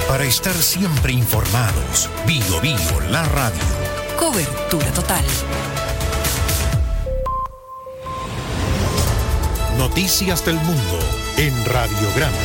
Para estar siempre informados, Bio Bio, la radio. Cobertura total. Noticias del mundo en Radiograma.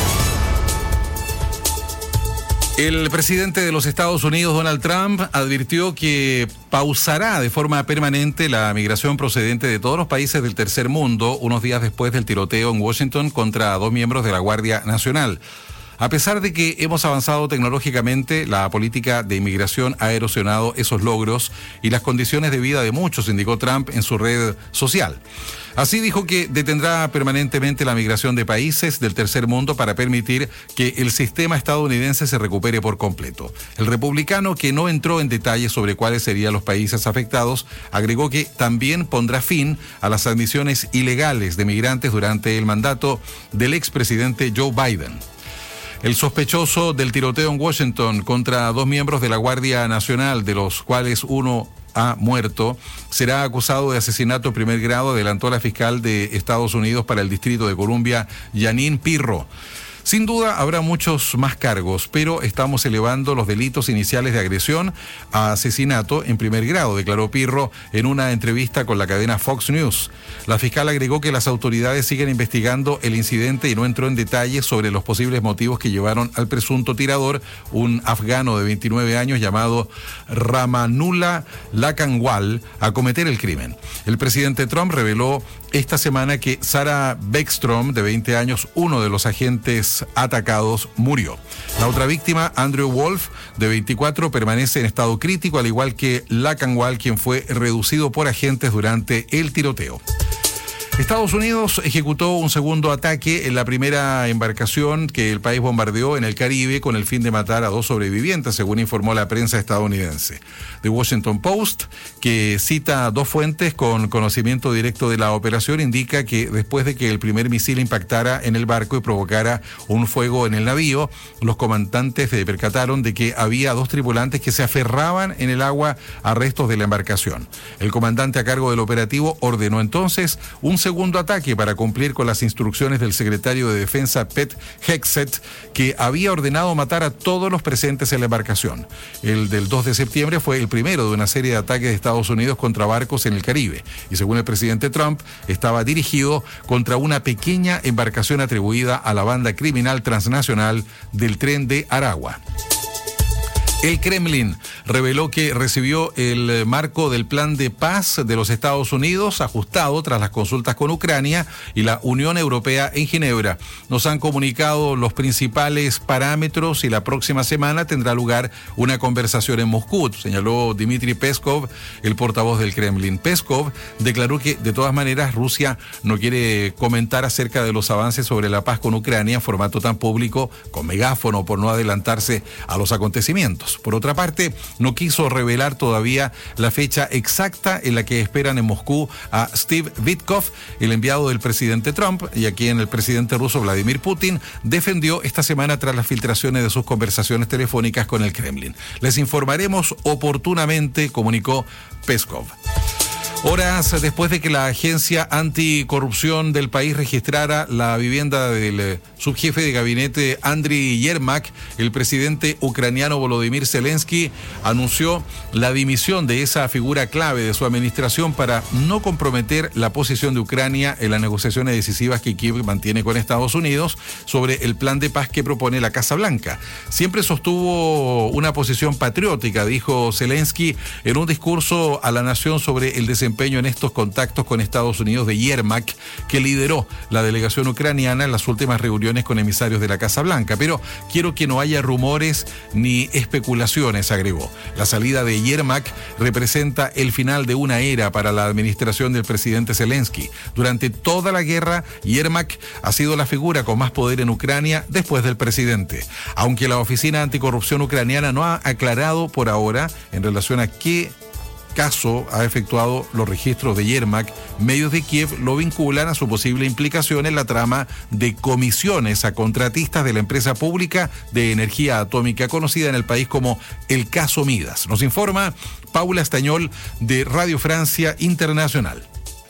El presidente de los Estados Unidos, Donald Trump, advirtió que pausará de forma permanente la migración procedente de todos los países del tercer mundo unos días después del tiroteo en Washington contra 2 miembros de la Guardia Nacional. A pesar de que hemos avanzado tecnológicamente, la política de inmigración ha erosionado esos logros y las condiciones de vida de muchos, indicó Trump en su red social. Así dijo que detendrá permanentemente la migración de países del tercer mundo para permitir que el sistema estadounidense se recupere por completo. El republicano, que no entró en detalles sobre cuáles serían los países afectados, agregó que también pondrá fin a las admisiones ilegales de migrantes durante el mandato del expresidente Joe Biden. El sospechoso del tiroteo en Washington contra 2 miembros de la Guardia Nacional, de los cuales uno ha muerto, será acusado de asesinato en primer grado, adelantó la fiscal de Estados Unidos para el Distrito de Columbia, Jeanine Pirro. Sin duda habrá muchos más cargos, pero estamos elevando los delitos iniciales de agresión a asesinato en primer grado, declaró Pirro en una entrevista con la cadena Fox News. La fiscal agregó que las autoridades siguen investigando el incidente y no entró en detalles sobre los posibles motivos que llevaron al presunto tirador, un afgano de 29 años llamado Ramanullah Lakanwal, a cometer el crimen. El presidente Trump reveló esta semana que Sarah Beckstrom, de 20 años, uno de los agentes atacados, murió. La otra víctima, Andrew Wolf, de 24, permanece en estado crítico, al igual que Lakanwal, quien fue reducido por agentes durante el tiroteo. Estados Unidos ejecutó un segundo ataque en la primera embarcación que el país bombardeó en el Caribe con el fin de matar a 2 sobrevivientes, según informó la prensa estadounidense. The Washington Post, que cita a 2 fuentes con conocimiento directo de la operación, indica que después de que el primer misil impactara en el barco y provocara un fuego en el navío, los comandantes se percataron de que había 2 tripulantes que se aferraban en el agua a restos de la embarcación. El comandante a cargo del operativo ordenó entonces un segundo ataque para cumplir con las instrucciones del secretario de Defensa Pete Hegseth, que había ordenado matar a todos los presentes en la embarcación. El del 2 de septiembre fue el primero de una serie de ataques de Estados Unidos contra barcos en el Caribe, y según el presidente Trump, estaba dirigido contra una pequeña embarcación atribuida a la banda criminal transnacional del Tren de Aragua. El Kremlin reveló que recibió el marco del plan de paz de los Estados Unidos, ajustado tras las consultas con Ucrania y la Unión Europea en Ginebra. Nos han comunicado los principales parámetros y la próxima semana tendrá lugar una conversación en Moscú, señaló Dmitry Peskov, el portavoz del Kremlin. Peskov declaró que, de todas maneras, Rusia no quiere comentar acerca de los avances sobre la paz con Ucrania en formato tan público, con megáfono, por no adelantarse a los acontecimientos. Por otra parte, no quiso revelar todavía la fecha exacta en la que esperan en Moscú a Steve Witkoff, el enviado del presidente Trump, y a quien el presidente ruso Vladimir Putin defendió esta semana tras las filtraciones de sus conversaciones telefónicas con el Kremlin. Les informaremos oportunamente, comunicó Peskov. Horas después de que la agencia anticorrupción del país registrara la vivienda del subjefe de gabinete Andriy Yermak, el presidente ucraniano Volodymyr Zelensky anunció la dimisión de esa figura clave de su administración para no comprometer la posición de Ucrania en las negociaciones decisivas que Kiev mantiene con Estados Unidos sobre el plan de paz que propone la Casa Blanca. Siempre sostuvo una posición patriótica, dijo Zelensky en un discurso a la nación sobre el desempeño en estos contactos con Estados Unidos de Yermak, que lideró la delegación ucraniana en las últimas reuniones con emisarios de la Casa Blanca. Pero quiero que no haya rumores ni especulaciones, agregó. La salida de Yermak representa el final de una era para la administración del presidente Zelensky. Durante toda la guerra, Yermak ha sido la figura con más poder en Ucrania después del presidente. Aunque la Oficina Anticorrupción ucraniana no ha aclarado por ahora en relación a qué caso ha efectuado los registros de Yermak, medios de Kiev lo vinculan a su posible implicación en la trama de comisiones a contratistas de la empresa pública de energía atómica conocida en el país como el caso Midas. Nos informa Paula Estañol de Radio Francia Internacional.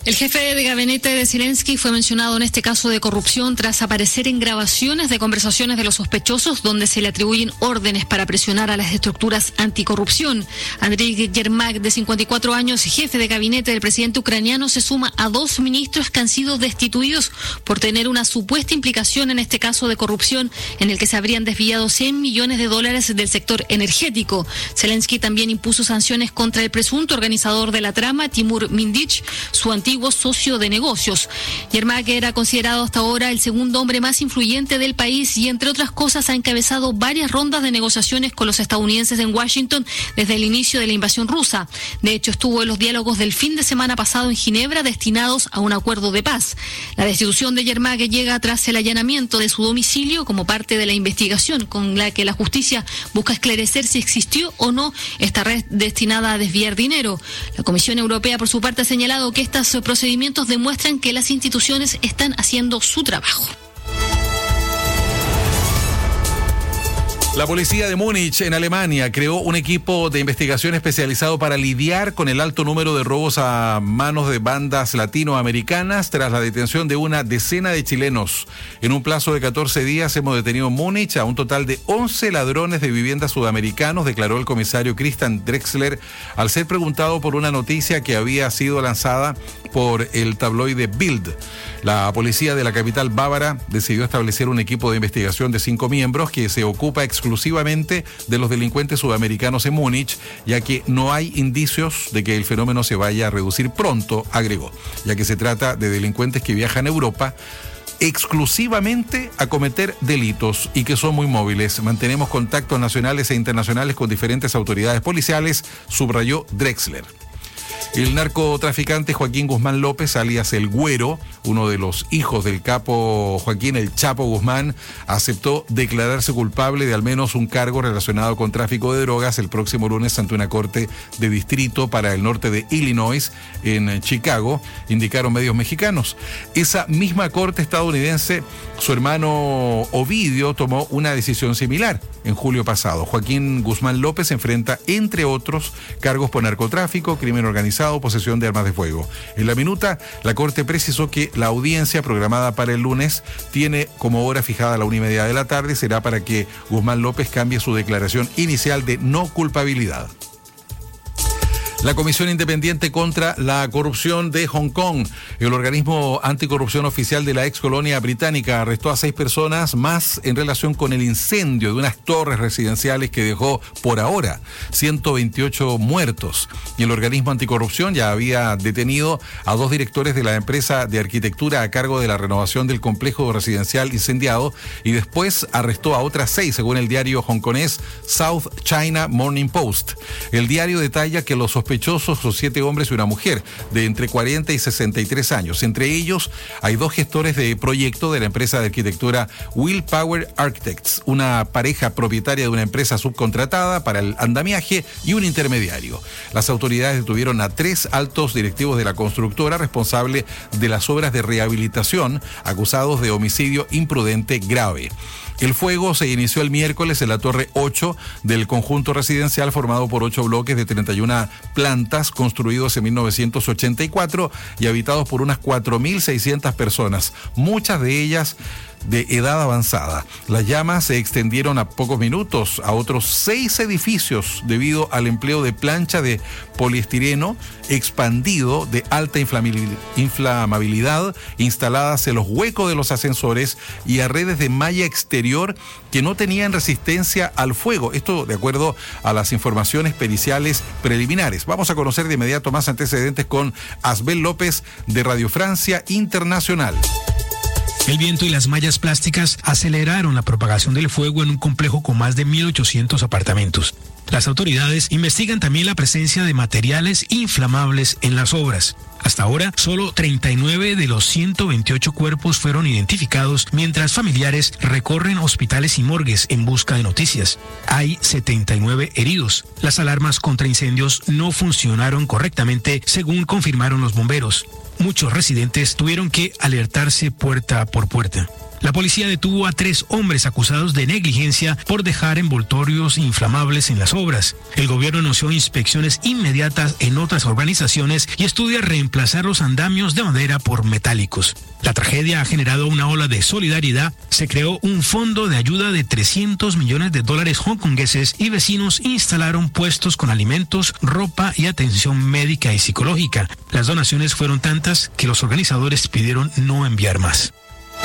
El jefe de gabinete de Zelensky fue mencionado en este caso de corrupción tras aparecer en grabaciones de conversaciones de los sospechosos donde se le atribuyen órdenes para presionar a las estructuras anticorrupción. Andriy Yermak, de 54 años, jefe de gabinete del presidente ucraniano, se suma a 2 ministros que han sido destituidos por tener una supuesta implicación en este caso de corrupción en el que se habrían desviado $100 millones del sector energético. Zelensky también impuso sanciones contra el presunto organizador de la trama, Timur Mindich, su antiguo socio de negocios. Yermak era considerado hasta ahora el segundo hombre más influyente del país y, entre otras cosas, ha encabezado varias rondas de negociaciones con los estadounidenses en Washington desde el inicio de la invasión rusa. De hecho, estuvo en los diálogos del fin de semana pasado en Ginebra destinados a un acuerdo de paz. La destitución de Yermak llega tras el allanamiento de su domicilio como parte de la investigación con la que la justicia busca esclarecer si existió o no esta red destinada a desviar dinero. La Comisión Europea, por su parte, ha señalado que estas procedimientos demuestran que las instituciones están haciendo su trabajo. La policía de Múnich, en Alemania, creó un equipo de investigación especializado para lidiar con el alto número de robos a manos de bandas latinoamericanas tras la detención de una decena de chilenos. En un plazo de 14 días hemos detenido en Múnich a un total de 11 ladrones de viviendas sudamericanos, declaró el comisario Christian Drexler al ser preguntado por una noticia que había sido lanzada por el tabloide Bild. La policía de la capital bávara decidió establecer un equipo de investigación de 5 miembros que se ocupa exclusivamente de los delincuentes sudamericanos en Múnich, ya que no hay indicios de que el fenómeno se vaya a reducir pronto, agregó, ya que se trata de delincuentes que viajan a Europa exclusivamente a cometer delitos y que son muy móviles. Mantenemos contactos nacionales e internacionales con diferentes autoridades policiales, subrayó Drexler. El narcotraficante Joaquín Guzmán López, alias El Güero, uno de los hijos del capo Joaquín El Chapo Guzmán, aceptó declararse culpable de al menos un cargo relacionado con tráfico de drogas el próximo lunes ante una corte de distrito para el norte de Illinois, en Chicago, indicaron medios mexicanos. Esa misma corte estadounidense, su hermano Ovidio tomó una decisión similar en julio pasado. Joaquín Guzmán López enfrenta, entre otros, cargos por narcotráfico, crimen organizado, posesión de armas de fuego. En la minuta, la Corte precisó que la audiencia programada para el lunes tiene como hora fijada a la 1:30 de la tarde. Será para que Guzmán López cambie su declaración inicial de no culpabilidad. La Comisión Independiente contra la Corrupción de Hong Kong, el organismo anticorrupción oficial de la ex colonia británica, arrestó a 6 personas más en relación con el incendio de unas torres residenciales que dejó por ahora 128 muertos. Y el organismo anticorrupción ya había detenido a 2 directores de la empresa de arquitectura a cargo de la renovación del complejo residencial incendiado y después arrestó a otras 6, según el diario hongkonés South China Morning Post. El diario detalla que los sospechosos son 7 hombres y una mujer de entre 40 y 63 años. Entre ellos hay 2 gestores de proyecto de la empresa de arquitectura Willpower Architects, una pareja propietaria de una empresa subcontratada para el andamiaje y un intermediario. Las autoridades detuvieron a 3 altos directivos de la constructora responsable de las obras de rehabilitación, acusados de homicidio imprudente grave. El fuego se inició el miércoles en la Torre 8 del conjunto residencial formado por 8 bloques de 31 plantas construidos en 1984 y habitados por unas 4.600 personas, muchas de ellas de edad avanzada. Las llamas se extendieron a pocos minutos a otros 6 edificios debido al empleo de plancha de poliestireno expandido de alta inflamabilidad instaladas en los huecos de los ascensores y a redes de malla exterior que no tenían resistencia al fuego. Esto de acuerdo a las informaciones periciales preliminares. Vamos a conocer de inmediato más antecedentes con Asbel López de Radio Francia Internacional. El viento y las mallas plásticas aceleraron la propagación del fuego en un complejo con más de 1.800 apartamentos. Las autoridades investigan también la presencia de materiales inflamables en las obras. Hasta ahora, solo 39 de los 128 cuerpos fueron identificados, mientras familiares recorren hospitales y morgues en busca de noticias. Hay 79 heridos. Las alarmas contra incendios no funcionaron correctamente, según confirmaron los bomberos. Muchos residentes tuvieron que alertarse puerta por puerta. La policía detuvo a 3 hombres acusados de negligencia por dejar envoltorios inflamables en las obras. El gobierno anunció inspecciones inmediatas en otras organizaciones y estudia reemplazar los andamios de madera por metálicos. La tragedia ha generado una ola de solidaridad. Se creó un fondo de ayuda de $300 millones hongkongueses y vecinos instalaron puestos con alimentos, ropa y atención médica y psicológica. Las donaciones fueron tantas que los organizadores pidieron no enviar más.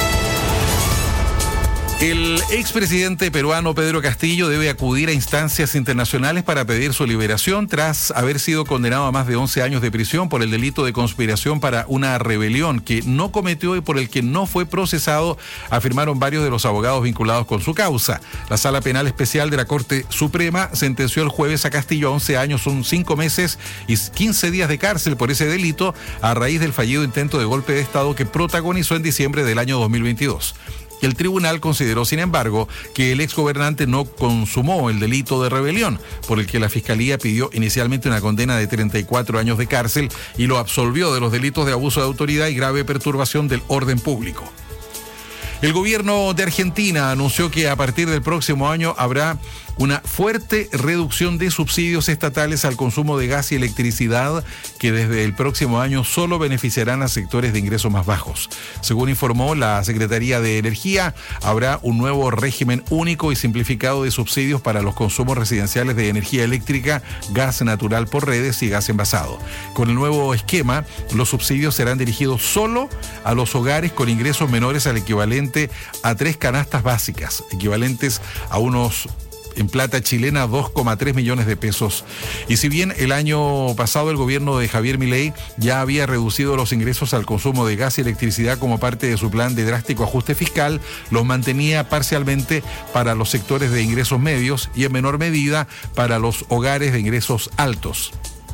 El expresidente peruano Pedro Castillo debe acudir a instancias internacionales para pedir su liberación tras haber sido condenado a más de 11 años de prisión por el delito de conspiración para una rebelión que no cometió y por el que no fue procesado, afirmaron varios de los abogados vinculados con su causa. La Sala Penal Especial de la Corte Suprema sentenció el jueves a Castillo a 11 años, son 5 meses y 15 días de cárcel por ese delito a raíz del fallido intento de golpe de Estado que protagonizó en diciembre del año 2022. El tribunal consideró, sin embargo, que el exgobernante no consumó el delito de rebelión, por el que la Fiscalía pidió inicialmente una condena de 34 años de cárcel y lo absolvió de los delitos de abuso de autoridad y grave perturbación del orden público. El gobierno de Argentina anunció que a partir del próximo año habrá una fuerte reducción de subsidios estatales al consumo de gas y electricidad que desde el próximo año solo beneficiarán a sectores de ingresos más bajos. Según informó la Secretaría de Energía, habrá un nuevo régimen único y simplificado de subsidios para los consumos residenciales de energía eléctrica, gas natural por redes y gas envasado. Con el nuevo esquema, los subsidios serán dirigidos solo a los hogares con ingresos menores al equivalente a 3 canastas básicas, equivalentes a unos, en plata chilena, 2,3 millones de pesos. Y si bien el año pasado el gobierno de Javier Milei ya había reducido los ingresos al consumo de gas y electricidad como parte de su plan de drástico ajuste fiscal, los mantenía parcialmente para los sectores de ingresos medios y en menor medida para los hogares de ingresos altos.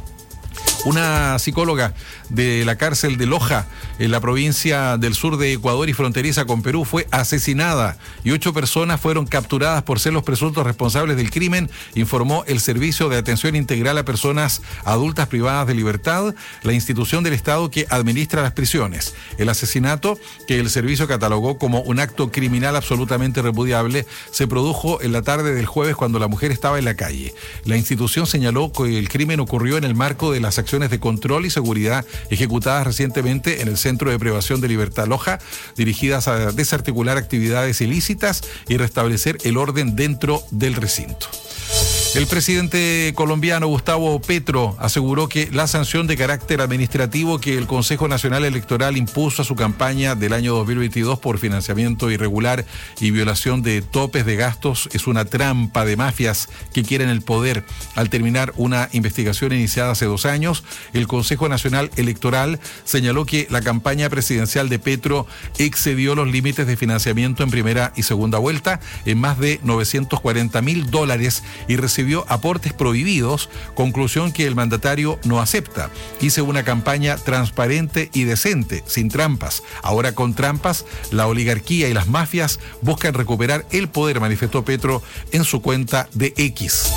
Una psicóloga de la cárcel de Loja, en la provincia del sur de Ecuador y fronteriza con Perú, fue asesinada y 8 personas fueron capturadas por ser los presuntos responsables del crimen, informó el Servicio de Atención Integral a Personas Adultas Privadas de Libertad, la institución del Estado que administra las prisiones. El asesinato, que el servicio catalogó como un acto criminal absolutamente repudiable, se produjo en la tarde del jueves cuando la mujer estaba en la calle. La institución señaló que el crimen ocurrió en el marco de las acciones de control y seguridad ejecutadas recientemente en el Centro de Privación de Libertad Loja, dirigidas a desarticular actividades ilícitas y restablecer el orden dentro del recinto. El presidente colombiano Gustavo Petro aseguró que la sanción de carácter administrativo que el Consejo Nacional Electoral impuso a su campaña del año 2022 por financiamiento irregular y violación de topes de gastos es una trampa de mafias que quieren el poder. Al terminar una investigación iniciada hace 2 años, el Consejo Nacional Electoral señaló que la campaña presidencial de Petro excedió los límites de financiamiento en primera y segunda vuelta en más de $940.000 y recibió aportes prohibidos, conclusión que el mandatario no acepta. Hice una campaña transparente y decente, sin trampas. Ahora con trampas, la oligarquía y las mafias buscan recuperar el poder, manifestó Petro en su cuenta de X.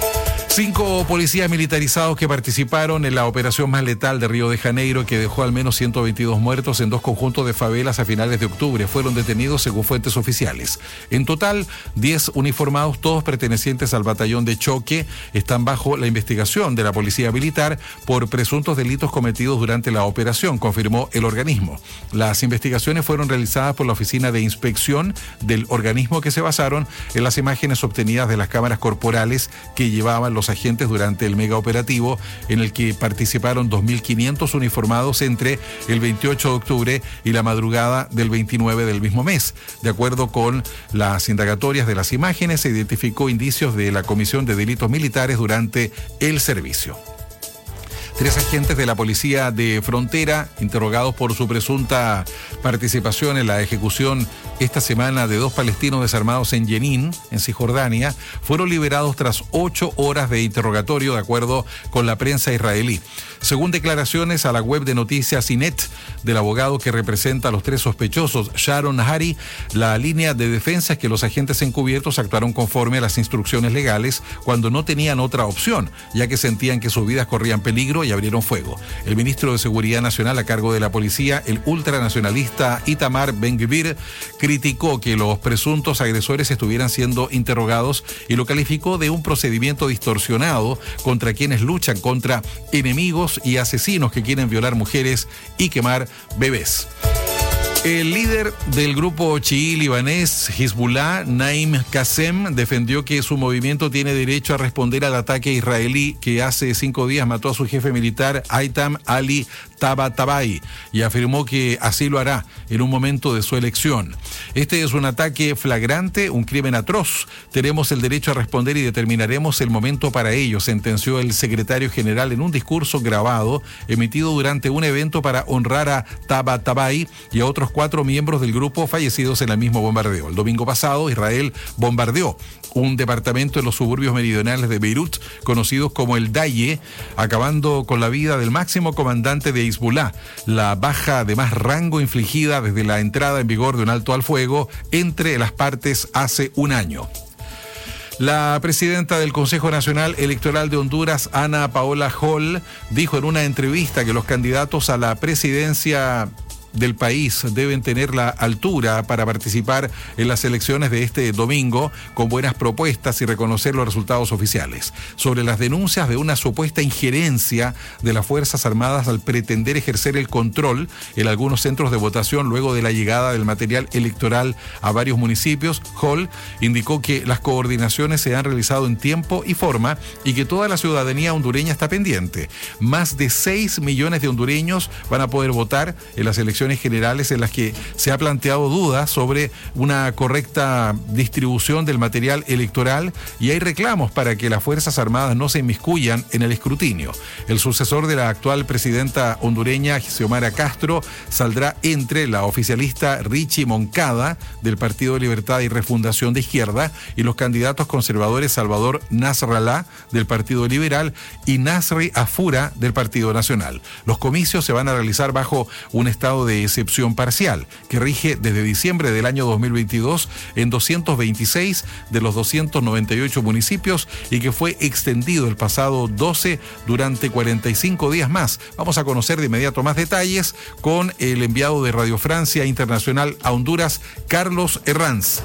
5 policías militarizados que participaron en la operación más letal de Río de Janeiro, que dejó al menos 122 muertos en 2 conjuntos de favelas a finales de octubre, fueron detenidos según fuentes oficiales. En total, 10 uniformados, todos pertenecientes al batallón de choque, están bajo la investigación de la policía militar por presuntos delitos cometidos durante la operación, confirmó el organismo. Las investigaciones fueron realizadas por la Oficina de Inspección del organismo, que se basaron en las imágenes obtenidas de las cámaras corporales que llevaban los agentes durante el mega operativo, en el que participaron 2.500 uniformados entre el 28 de octubre y la madrugada del 29 del mismo mes. De acuerdo con las indagatorias de las imágenes, se identificó indicios de la comisión de delitos militares durante el servicio. 3 agentes de la Policía de Frontera, interrogados por su presunta participación en la ejecución esta semana de 2 palestinos desarmados en Jenin, en Cisjordania, fueron liberados tras 8 horas de interrogatorio, de acuerdo con la prensa israelí. Según declaraciones a la web de noticias Inet del abogado que representa a los 3 sospechosos, Sharon Hari, la línea de defensa es que los agentes encubiertos actuaron conforme a las instrucciones legales cuando no tenían otra opción, ya que sentían que sus vidas corrían peligro y abrieron fuego. El ministro de Seguridad Nacional a cargo de la policía, el ultranacionalista Itamar Ben-Gvir, criticó que los presuntos agresores estuvieran siendo interrogados y lo calificó de un procedimiento distorsionado contra quienes luchan contra enemigos y asesinos que quieren violar mujeres y quemar bebés. El líder del grupo chií libanés Hezbollah, Naim Qassem, defendió que su movimiento tiene derecho a responder al ataque israelí que hace 5 días mató a su jefe militar, Haytham Ali Tabatabai, y afirmó que así lo hará en un momento de su elección. Este es un ataque flagrante, un crimen atroz. Tenemos el derecho a responder y determinaremos el momento para ello, sentenció el secretario general en un discurso grabado emitido durante un evento para honrar a Tabatabai y a otros 4 miembros del grupo fallecidos en el mismo bombardeo. El domingo pasado, Israel bombardeó un departamento en los suburbios meridionales de Beirut, conocidos como el Daye, acabando con la vida del máximo comandante de Hezbollah, la baja de más rango infligida desde la entrada en vigor de un alto al fuego entre las partes hace un año. La presidenta del Consejo Nacional Electoral de Honduras, Ana Paola Hall, dijo en una entrevista que los candidatos a la presidencia del país deben tener la altura para participar en las elecciones de este domingo con buenas propuestas y reconocer los resultados oficiales. Sobre las denuncias de una supuesta injerencia de las Fuerzas Armadas al pretender ejercer el control en algunos centros de votación luego de la llegada del material electoral a varios municipios, Hall indicó que las coordinaciones se han realizado en tiempo y forma y que toda la ciudadanía hondureña está pendiente. Más de 6 millones de hondureños van a poder votar en las elecciones generales en las que se ha planteado dudas sobre una correcta distribución del material electoral y hay reclamos para que las Fuerzas Armadas no se inmiscuyan en el escrutinio. El sucesor de la actual presidenta hondureña, Xiomara Castro, saldrá entre la oficialista Richie Moncada del Partido de Libertad y Refundación de Izquierda y los candidatos conservadores Salvador Nasrallah del Partido Liberal y Nasri Afura del Partido Nacional. Los comicios se van a realizar bajo un estado de excepción parcial que rige desde diciembre del año 2022 en 226 de los 298 municipios y que fue extendido el pasado 12 durante 45 días más. Vamos a conocer de inmediato más detalles con el enviado de Radio Francia Internacional a Honduras, Carlos Herranz.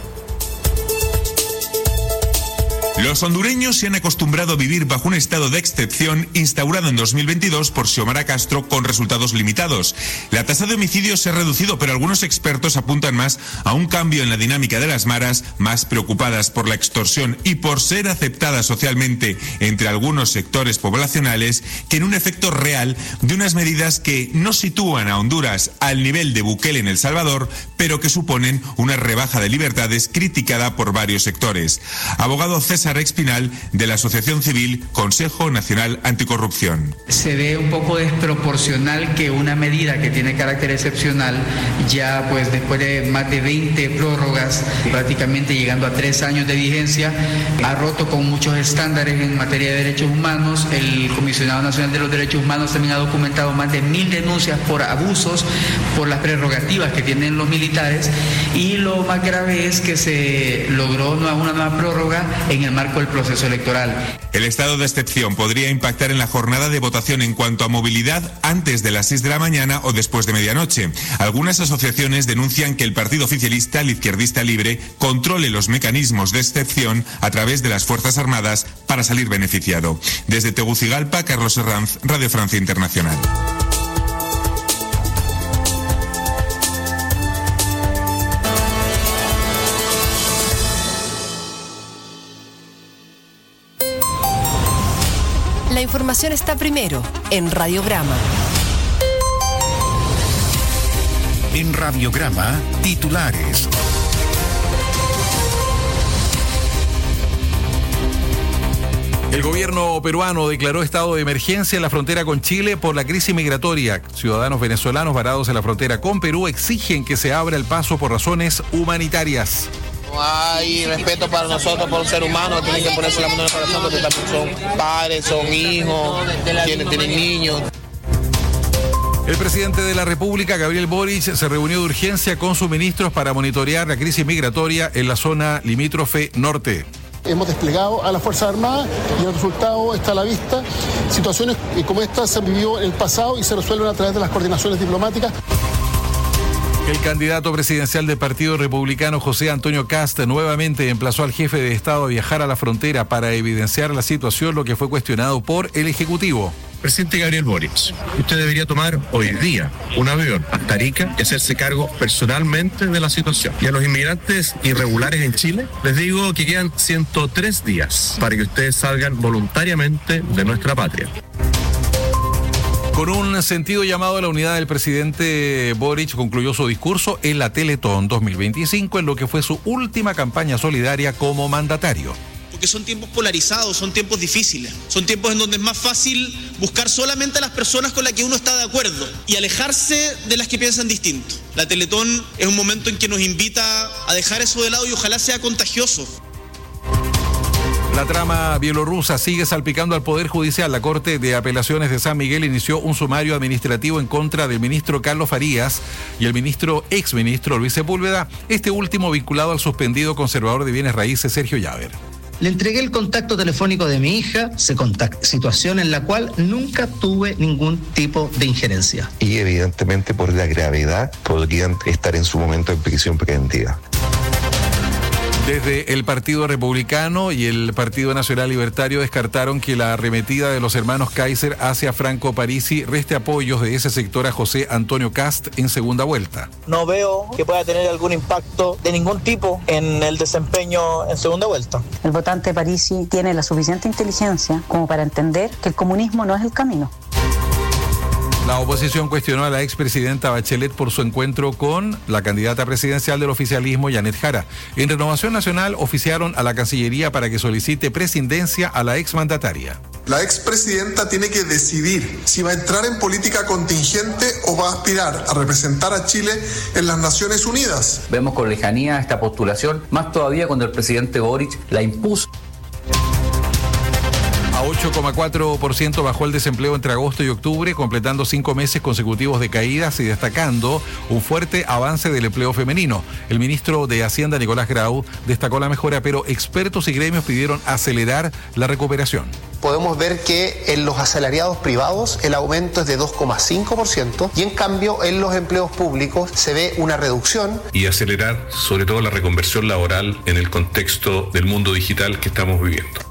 Los hondureños se han acostumbrado a vivir bajo un estado de excepción instaurado en 2022 por Xiomara Castro con resultados limitados. La tasa de homicidios se ha reducido, pero algunos expertos apuntan más a un cambio en la dinámica de las maras, más preocupadas por la extorsión y por ser aceptadas socialmente entre algunos sectores poblacionales, que en un efecto real de unas medidas que no sitúan a Honduras al nivel de Bukele en El Salvador, pero que suponen una rebaja de libertades criticada por varios sectores. Abogado César Espinal, de la Asociación Civil Consejo Nacional Anticorrupción. Se ve un poco desproporcional que una medida que tiene carácter excepcional, ya pues después de más de 20 prórrogas, prácticamente llegando a 3 años de vigencia, ha roto con muchos estándares en materia de derechos humanos. El Comisionado Nacional de los Derechos Humanos también ha documentado más de 1000 denuncias por abusos, por las prerrogativas que tienen los militares, y lo más grave es que se logró una nueva prórroga en el marco del proceso electoral. El estado de excepción podría impactar en la jornada de votación en cuanto a movilidad antes de las 6 de la mañana o después de medianoche. Algunas asociaciones denuncian que el partido oficialista, el Izquierdista Libre, controle los mecanismos de excepción a través de las Fuerzas Armadas para salir beneficiado. Desde Tegucigalpa, Carlos Herranz, Radio Francia Internacional. La información está primero en Radiograma. En Radiograma, titulares. El gobierno peruano declaró estado de emergencia en la frontera con Chile por la crisis migratoria. Ciudadanos venezolanos varados en la frontera con Perú exigen que se abra el paso por razones humanitarias. No hay respeto para nosotros, por ser humanos, tienen que ponerse la mano en el corazón, porque también son padres, son hijos, tienen niños. El presidente de la República, Gabriel Boric, se reunió de urgencia con sus ministros para monitorear la crisis migratoria en la zona limítrofe norte. Hemos desplegado a las Fuerzas Armadas y el resultado está a la vista. Situaciones como estas se han vivido en el pasado y se resuelven a través de las coordinaciones diplomáticas. El candidato presidencial del Partido Republicano, José Antonio Kast, nuevamente emplazó al jefe de Estado a viajar a la frontera para evidenciar la situación, lo que fue cuestionado por el Ejecutivo. Presidente Gabriel Boric, usted debería tomar hoy día un avión hasta Arica y hacerse cargo personalmente de la situación. Y a los inmigrantes irregulares en Chile, les digo que quedan 103 días para que ustedes salgan voluntariamente de nuestra patria. Con un sentido llamado a la unidad, el presidente Boric concluyó su discurso en la Teletón 2025, en lo que fue su última campaña solidaria como mandatario. Porque son tiempos polarizados, son tiempos difíciles, son tiempos en donde es más fácil buscar solamente a las personas con las que uno está de acuerdo y alejarse de las que piensan distinto. La Teletón es un momento en que nos invita a dejar eso de lado y ojalá sea contagioso. La trama bielorrusa sigue salpicando al Poder Judicial. La Corte de Apelaciones de San Miguel inició un sumario administrativo en contra del ministro Carlos Farías y el exministro Luis Sepúlveda, este último vinculado al suspendido conservador de bienes raíces Sergio Llaver. Le entregué el contacto telefónico de mi hija, situación en la cual nunca tuve ningún tipo de injerencia. Y evidentemente por la gravedad podrían estar en su momento en prisión preventiva. Desde el Partido Republicano y el Partido Nacional Libertario descartaron que la arremetida de los hermanos Kaiser hacia Franco Parisi reste apoyos de ese sector a José Antonio Kast en segunda vuelta. No veo que pueda tener algún impacto de ningún tipo en el desempeño en segunda vuelta. El votante Parisi tiene la suficiente inteligencia como para entender que el comunismo no es el camino. La oposición cuestionó a la expresidenta Bachelet por su encuentro con la candidata presidencial del oficialismo, Janet Jara. En Renovación Nacional oficiaron a la Cancillería para que solicite presidencia a la exmandataria. La expresidenta tiene que decidir si va a entrar en política contingente o va a aspirar a representar a Chile en las Naciones Unidas. Vemos con lejanía esta postulación, más todavía cuando el presidente Boric la impuso. A 8,4% bajó el desempleo entre agosto y octubre, completando 5 meses consecutivos de caídas y destacando un fuerte avance del empleo femenino. El ministro de Hacienda, Nicolás Grau, destacó la mejora, pero expertos y gremios pidieron acelerar la recuperación. Podemos ver que en los asalariados privados el aumento es de 2,5% y en cambio en los empleos públicos se ve una reducción. Y acelerar sobre todo la reconversión laboral en el contexto del mundo digital que estamos viviendo.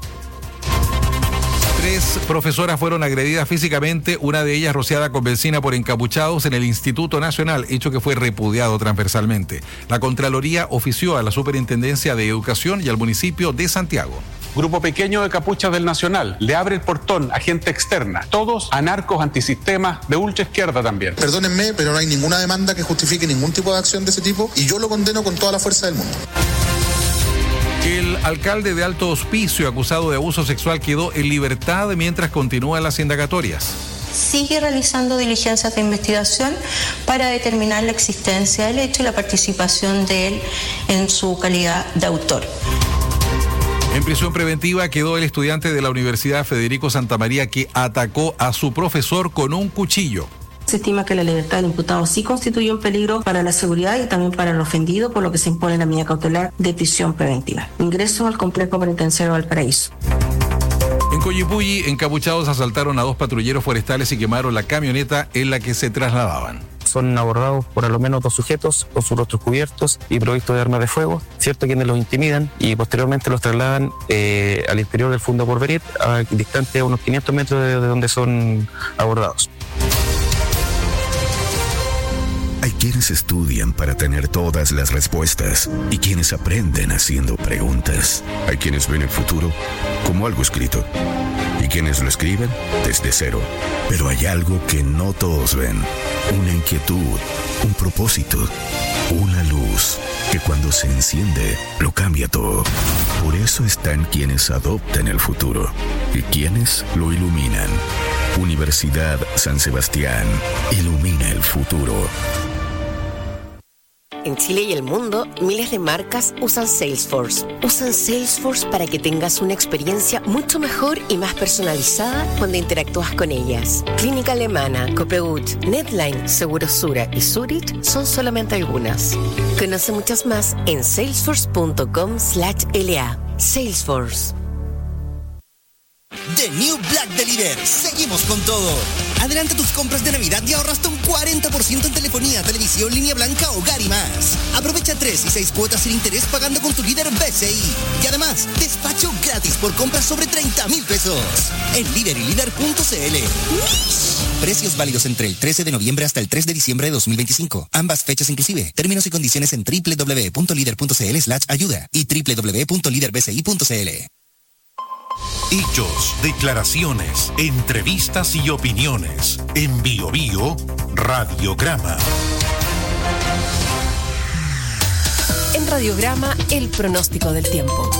3 profesoras fueron agredidas físicamente, una de ellas rociada con benzina por encapuchados en el Instituto Nacional, hecho que fue repudiado transversalmente. La Contraloría ofició a la Superintendencia de Educación y al municipio de Santiago. Grupo pequeño de capuchas del Nacional le abre el portón a gente externa, todos anarcos, antisistemas, de ultra izquierda también. Perdónenme, pero no hay ninguna demanda que justifique ningún tipo de acción de ese tipo y yo lo condeno con toda la fuerza del mundo. El alcalde de Alto Hospicio, acusado de abuso sexual, quedó en libertad mientras continúan las indagatorias. Sigue realizando diligencias de investigación para determinar la existencia del hecho y la participación de él en su calidad de autor. En prisión preventiva quedó el estudiante de la Universidad Federico Santa María que atacó a su profesor con un cuchillo. Se estima que la libertad del imputado sí constituye un peligro para la seguridad y también para el ofendido, por lo que se impone la medida cautelar de prisión preventiva. Ingreso al complejo penitenciario Valparaíso. En Coyipulli, encapuchados asaltaron a 2 patrulleros forestales y quemaron la camioneta en la que se trasladaban. Son abordados por al menos 2 sujetos con sus rostros cubiertos y provistos de armas de fuego, cierto, quienes los intimidan y posteriormente los trasladan al interior del Fondo Porvenir, distante a unos 500 metros de donde son abordados. Hay quienes estudian para tener todas las respuestas y quienes aprenden haciendo preguntas. Hay quienes ven el futuro como algo escrito y quienes lo escriben desde cero. Pero hay algo que no todos ven: una inquietud, un propósito, una luz que cuando se enciende lo cambia todo. Por eso están quienes adoptan el futuro y quienes lo iluminan. Universidad San Sebastián ilumina el futuro. En Chile y el mundo, miles de marcas usan Salesforce. Usan Salesforce para que tengas una experiencia mucho mejor y más personalizada cuando interactúas con ellas. Clínica Alemana, Copegut, Netline, Segurosura y Zurich son solamente algunas. Conoce muchas más en salesforce.com/LA. Salesforce. The New Black de Líder. Seguimos con todo. Adelanta tus compras de Navidad y ahorra hasta un 40% en telefonía, televisión, línea blanca, hogar y más. Aprovecha 3 y 6 cuotas sin interés pagando con tu Líder BCI. Y además, despacho gratis por compras sobre 30,000 pesos. En Líder y Líder.cl. Precios válidos entre el 13 de noviembre hasta el 3 de diciembre de 2025. Ambas fechas inclusive. Términos y condiciones en www.lider.cl/ayuda y www.liderbci.cl. Hechos, declaraciones, entrevistas y opiniones. En Bio Bio, Radiograma. En Radiograma, el pronóstico del tiempo.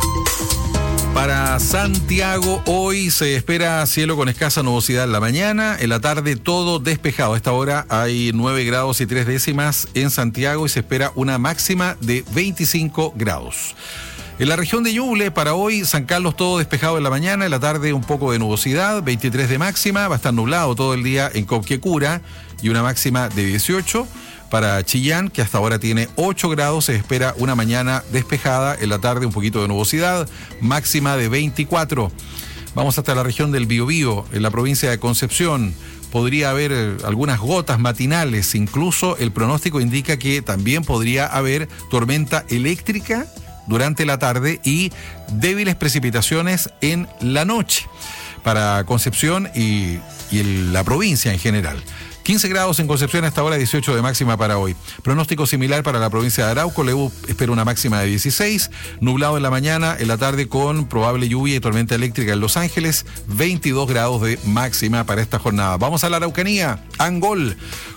Para Santiago, hoy se espera cielo con escasa nubosidad en la mañana, en la tarde todo despejado. A esta hora hay 9 grados y 3 décimas en Santiago y se espera una máxima de 25 grados. En la región de Ñuble, para hoy, San Carlos todo despejado en la mañana, en la tarde un poco de nubosidad, 23 de máxima, va a estar nublado todo el día en Cauquecura y una máxima de 18. Para Chillán, que hasta ahora tiene 8 grados, se espera una mañana despejada, en la tarde un poquito de nubosidad, máxima de 24. Vamos hasta la región del Biobío, en la provincia de Concepción. Podría haber algunas gotas matinales, incluso el pronóstico indica que también podría haber tormenta eléctrica durante la tarde y débiles precipitaciones en la noche para Concepción y la provincia en general. 15 grados en Concepción hasta ahora, 18 de máxima para hoy. Pronóstico similar para la provincia de Arauco. Lebu espera una máxima de 16. Nublado en la mañana, en la tarde con probable lluvia y tormenta eléctrica en Los Ángeles. 22 grados de máxima para esta jornada. Vamos a la Araucanía. Angol,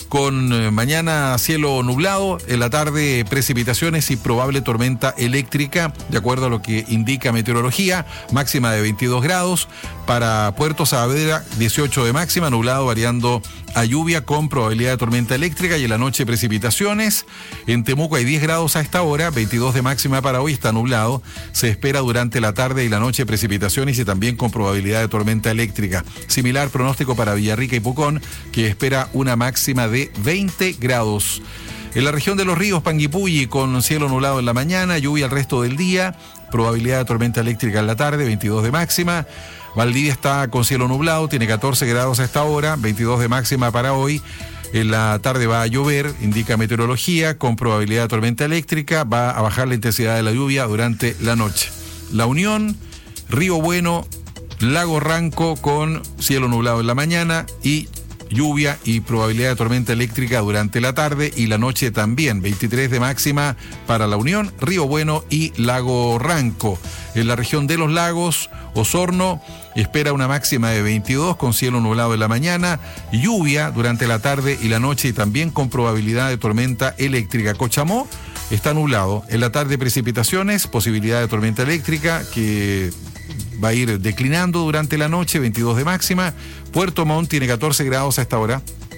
con mañana cielo nublado, en la tarde precipitaciones y probable tormenta eléctrica, de acuerdo a lo que indica meteorología. Máxima de 22 grados. Para Puerto Saavedra, 18 de máxima, nublado variando a lluvia con probabilidad de tormenta eléctrica y en la noche precipitaciones. En Temuco hay 10 grados a esta hora, 22 de máxima para hoy, está nublado. Se espera durante la tarde y la noche precipitaciones y también con probabilidad de tormenta eléctrica. Similar pronóstico para Villarrica y Pucón, que espera una máxima de 20 grados. En la región de Los Ríos, Panguipulli, con cielo nublado en la mañana, lluvia el resto del día, probabilidad de tormenta eléctrica en la tarde, 22 de máxima. Valdivia está con cielo nublado, tiene 14 grados a esta hora, 22 de máxima para hoy. En la tarde va a llover, indica meteorología, con probabilidad de tormenta eléctrica. Va a bajar la intensidad de la lluvia durante la noche. La Unión, Río Bueno, Lago Ranco con cielo nublado en la mañana y lluvia y probabilidad de tormenta eléctrica durante la tarde y la noche también. 23 de máxima para La Unión, Río Bueno y Lago Ranco. En la región de los lagos, Osorno espera una máxima de 22 con cielo nublado en la mañana, lluvia durante la tarde y la noche y también con probabilidad de tormenta eléctrica. Cochamó está nublado, en la tarde precipitaciones, posibilidad de tormenta eléctrica que va a ir declinando durante la noche, 22 de máxima. Puerto Montt tiene 14 grados a esta hora,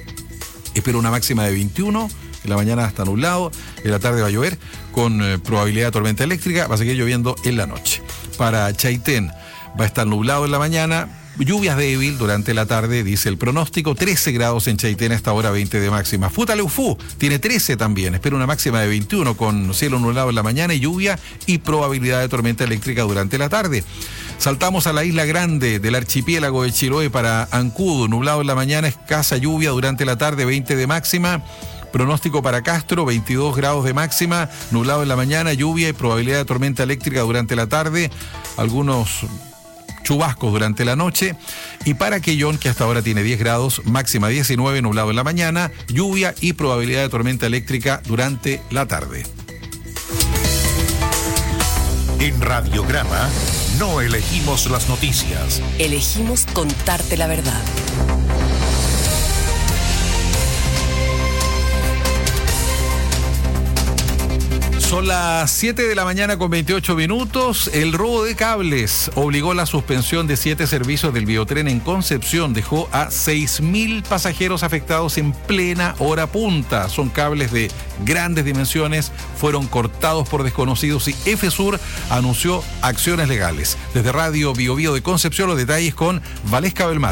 espera una máxima de 21. En la mañana está nublado, en la tarde va a llover con probabilidad de tormenta eléctrica, va a seguir lloviendo en la noche. Para Chaitén va a estar nublado en la mañana, lluvias débil durante la tarde, dice el pronóstico, 13 grados en Chaitén hasta ahora, 20 de máxima. Futaleufú tiene 13 también, espera una máxima de 21 con cielo nublado en la mañana y lluvia y probabilidad de tormenta eléctrica durante la tarde. Saltamos a la isla grande del archipiélago de Chiloé para Ancudo, nublado en la mañana, escasa lluvia durante la tarde, 20 de máxima. Pronóstico para Castro, 22 grados de máxima, nublado en la mañana, lluvia y probabilidad de tormenta eléctrica durante la tarde, algunos chubascos durante la noche. Y para Quellón, que hasta ahora tiene 10 grados, máxima 19, nublado en la mañana, lluvia y probabilidad de tormenta eléctrica durante la tarde. En Radiograma no elegimos las noticias. Elegimos contarte la verdad. Son las 7 de la mañana con 28 minutos. El robo de cables obligó la suspensión de 7 servicios del Biotren en Concepción. Dejó a 6.000 pasajeros afectados en plena hora punta. Son cables de grandes dimensiones, fueron cortados por desconocidos y Efesur anunció acciones legales. Desde Radio Bio Bio de Concepción, los detalles con Valesca Belmar.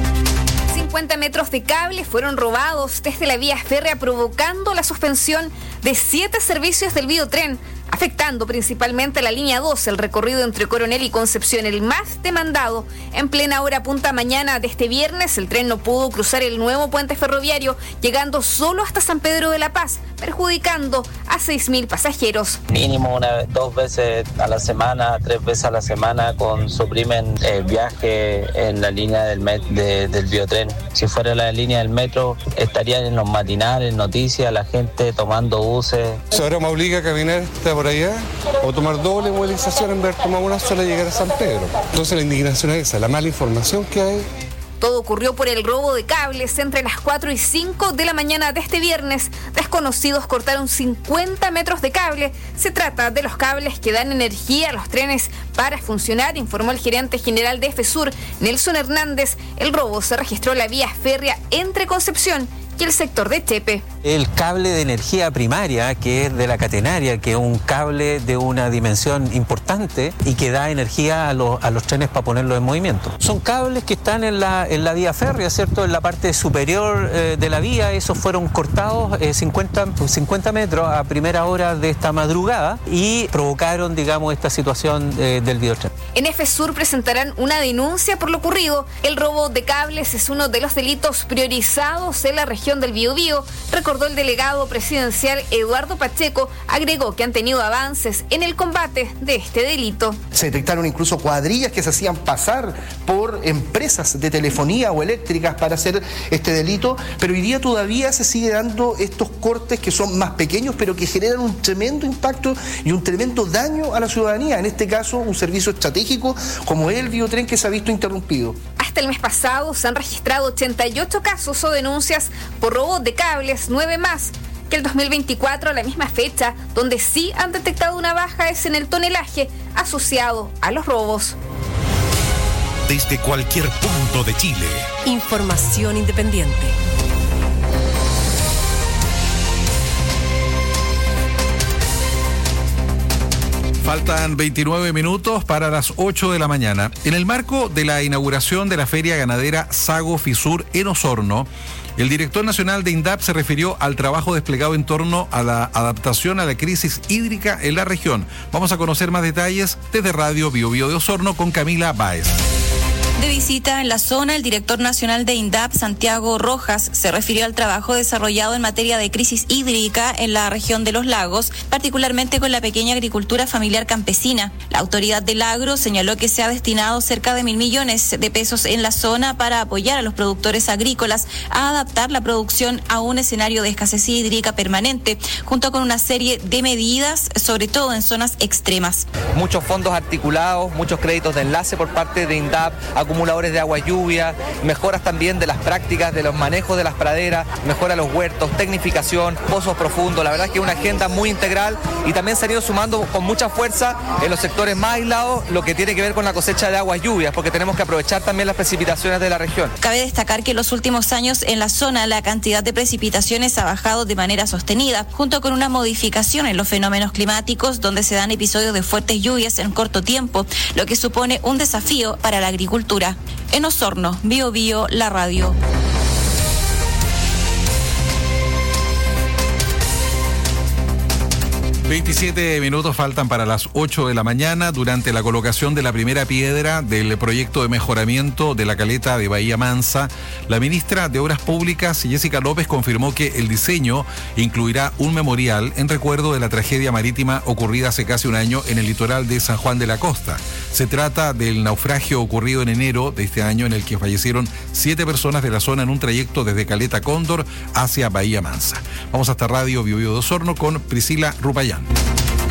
50 metros de cable fueron robados desde la vía férrea, provocando la suspensión de 7 servicios del Biotren, afectando principalmente la línea 2, el recorrido entre Coronel y Concepción, el más demandado. En plena hora punta mañana de este viernes, el tren no pudo cruzar el nuevo puente ferroviario, llegando solo hasta San Pedro de la Paz, perjudicando a 6.000 pasajeros. Mínimo 2 veces a la semana, 3 veces a la semana suprimen el viaje en la línea del Biotren. Si fuera la línea del metro, estarían en los matinales, noticias, la gente tomando buses. Ahora me obliga a caminar por allá o tomar doble movilización en vez de tomar una sola y llegar a San Pedro. Entonces la indignación es esa, la mala información que hay. Todo ocurrió por el robo de cables entre las 4 y 5 de la mañana de este viernes. Desconocidos cortaron 50 metros de cable. Se trata de los cables que dan energía a los trenes para funcionar, informó el gerente general de Efesur, Nelson Hernández. El robo se registró en la vía férrea entre Concepción y el sector de Chepe. El cable de energía primaria, que es de la catenaria, que es un cable de una dimensión importante y que da energía a los trenes para ponerlos en movimiento. Son cables que están en la vía férrea, ¿cierto? En la parte superior de la vía. Esos fueron cortados 50 metros a primera hora de esta madrugada y provocaron, digamos, esta situación del Biotren. En Efesur presentarán una denuncia por lo ocurrido. El robo de cables es uno de los delitos priorizados en la región del Biobío, recordó el delegado presidencial Eduardo Pacheco. Agregó que han tenido avances en el combate de este delito. Se detectaron incluso cuadrillas que se hacían pasar por empresas de telefonía o eléctricas para hacer este delito, pero hoy día todavía se sigue dando estos cortes que son más pequeños, pero que generan un tremendo impacto y un tremendo daño a la ciudadanía. En este caso, un servicio estratégico como es el Biotren, que se ha visto interrumpido. Hasta el mes pasado se han registrado 88 casos o denuncias por robo de cables, 9 más que el 2024, a la misma fecha. Donde sí han detectado una baja es en el tonelaje asociado a los robos. Desde cualquier punto de Chile. Información independiente. Faltan 29 minutos para las 8 de la mañana. En el marco de la inauguración de la Feria Ganadera Sago Fisur en Osorno, el director nacional de INDAP se refirió al trabajo desplegado en torno a la adaptación a la crisis hídrica en la región. Vamos a conocer más detalles desde Radio Bio Bio de Osorno con Camila Báez. De visita en la zona, el director nacional de INDAP, Santiago Rojas, se refirió al trabajo desarrollado en materia de crisis hídrica en la región de los lagos, particularmente con la pequeña agricultura familiar campesina. La autoridad del agro señaló que se ha destinado cerca de 1.000 millones de pesos en la zona para apoyar a los productores agrícolas a adaptar la producción a un escenario de escasez hídrica permanente, junto con una serie de medidas, sobre todo en zonas extremas. Muchos fondos articulados, muchos créditos de enlace por parte de INDAP, acumuladores de agua lluvia, mejoras también de las prácticas de los manejos de las praderas, mejora los huertos, tecnificación, pozos profundos. La verdad es que es una agenda muy integral y también se han ido sumando con mucha fuerza en los sectores más aislados lo que tiene que ver con la cosecha de aguas lluvias, porque tenemos que aprovechar también las precipitaciones de la región. Cabe destacar que en los últimos años en la zona la cantidad de precipitaciones ha bajado de manera sostenida, junto con una modificación en los fenómenos climáticos donde se dan episodios de fuertes lluvias en corto tiempo, lo que supone un desafío para la agricultura. En Osorno, Bio Bio, la radio. 27 minutos faltan para las 8 de la mañana. Durante la colocación de la primera piedra del proyecto de mejoramiento de la caleta de Bahía Mansa, la ministra de Obras Públicas, Jessica López, confirmó que el diseño incluirá un memorial en recuerdo de la tragedia marítima ocurrida hace casi un año en el litoral de San Juan de la Costa. Se trata del naufragio ocurrido en enero de este año, en el que fallecieron 7 personas de la zona en un trayecto desde Caleta Cóndor hacia Bahía Mansa. Vamos hasta Radio Bio Bio de Osorno con Priscila Rupayán.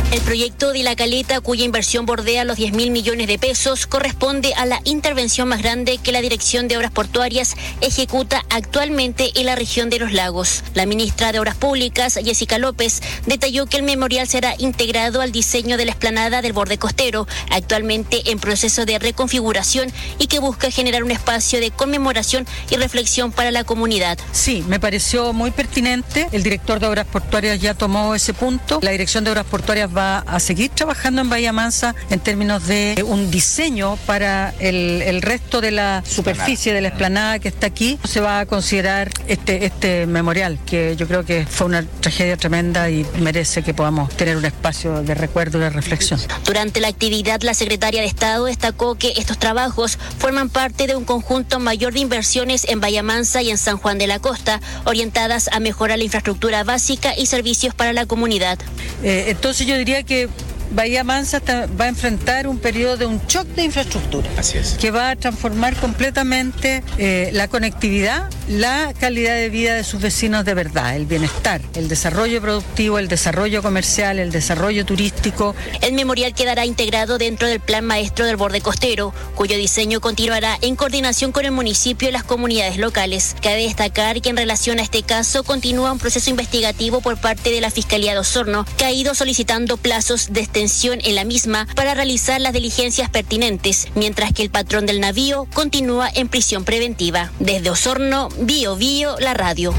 El proyecto de La Caleta, cuya inversión bordea los 10.000 millones de pesos, corresponde a la intervención más grande que la Dirección de Obras Portuarias ejecuta actualmente en la región de Los Lagos. La ministra de Obras Públicas, Jessica López, detalló que el memorial será integrado al diseño de la explanada del borde costero, actualmente en proceso de reconfiguración y que busca generar un espacio de conmemoración y reflexión para la comunidad. Sí, me pareció muy pertinente. El director de Obras Portuarias ya tomó ese punto. La Dirección de Obras Portuarias va a seguir trabajando en Bahía Mansa en términos de un diseño para el resto de la superficie de la explanada que está aquí. Se va a considerar este memorial, que yo creo que fue una tragedia tremenda y merece que podamos tener un espacio de recuerdo y de reflexión. Durante la actividad, la secretaria de Estado destacó que estos trabajos forman parte de un conjunto mayor de inversiones en Bahía Mansa y en San Juan de la Costa, orientadas a mejorar la infraestructura básica y servicios para la comunidad. Entonces yo diría que Bahía Mansa va a enfrentar un periodo de un shock de infraestructura. Así es. Que va a transformar completamente la conectividad, la calidad de vida de sus vecinos de verdad, el bienestar, el desarrollo productivo, el desarrollo comercial, el desarrollo turístico. El memorial quedará integrado dentro del Plan Maestro del Borde Costero, cuyo diseño continuará en coordinación con el municipio y las comunidades locales. Cabe destacar que en relación a este caso continúa un proceso investigativo por parte de la Fiscalía de Osorno, que ha ido solicitando plazos de en la misma para realizar las diligencias pertinentes, mientras que el patrón del navío continúa en prisión preventiva. Desde Osorno, Bio Bio, la radio.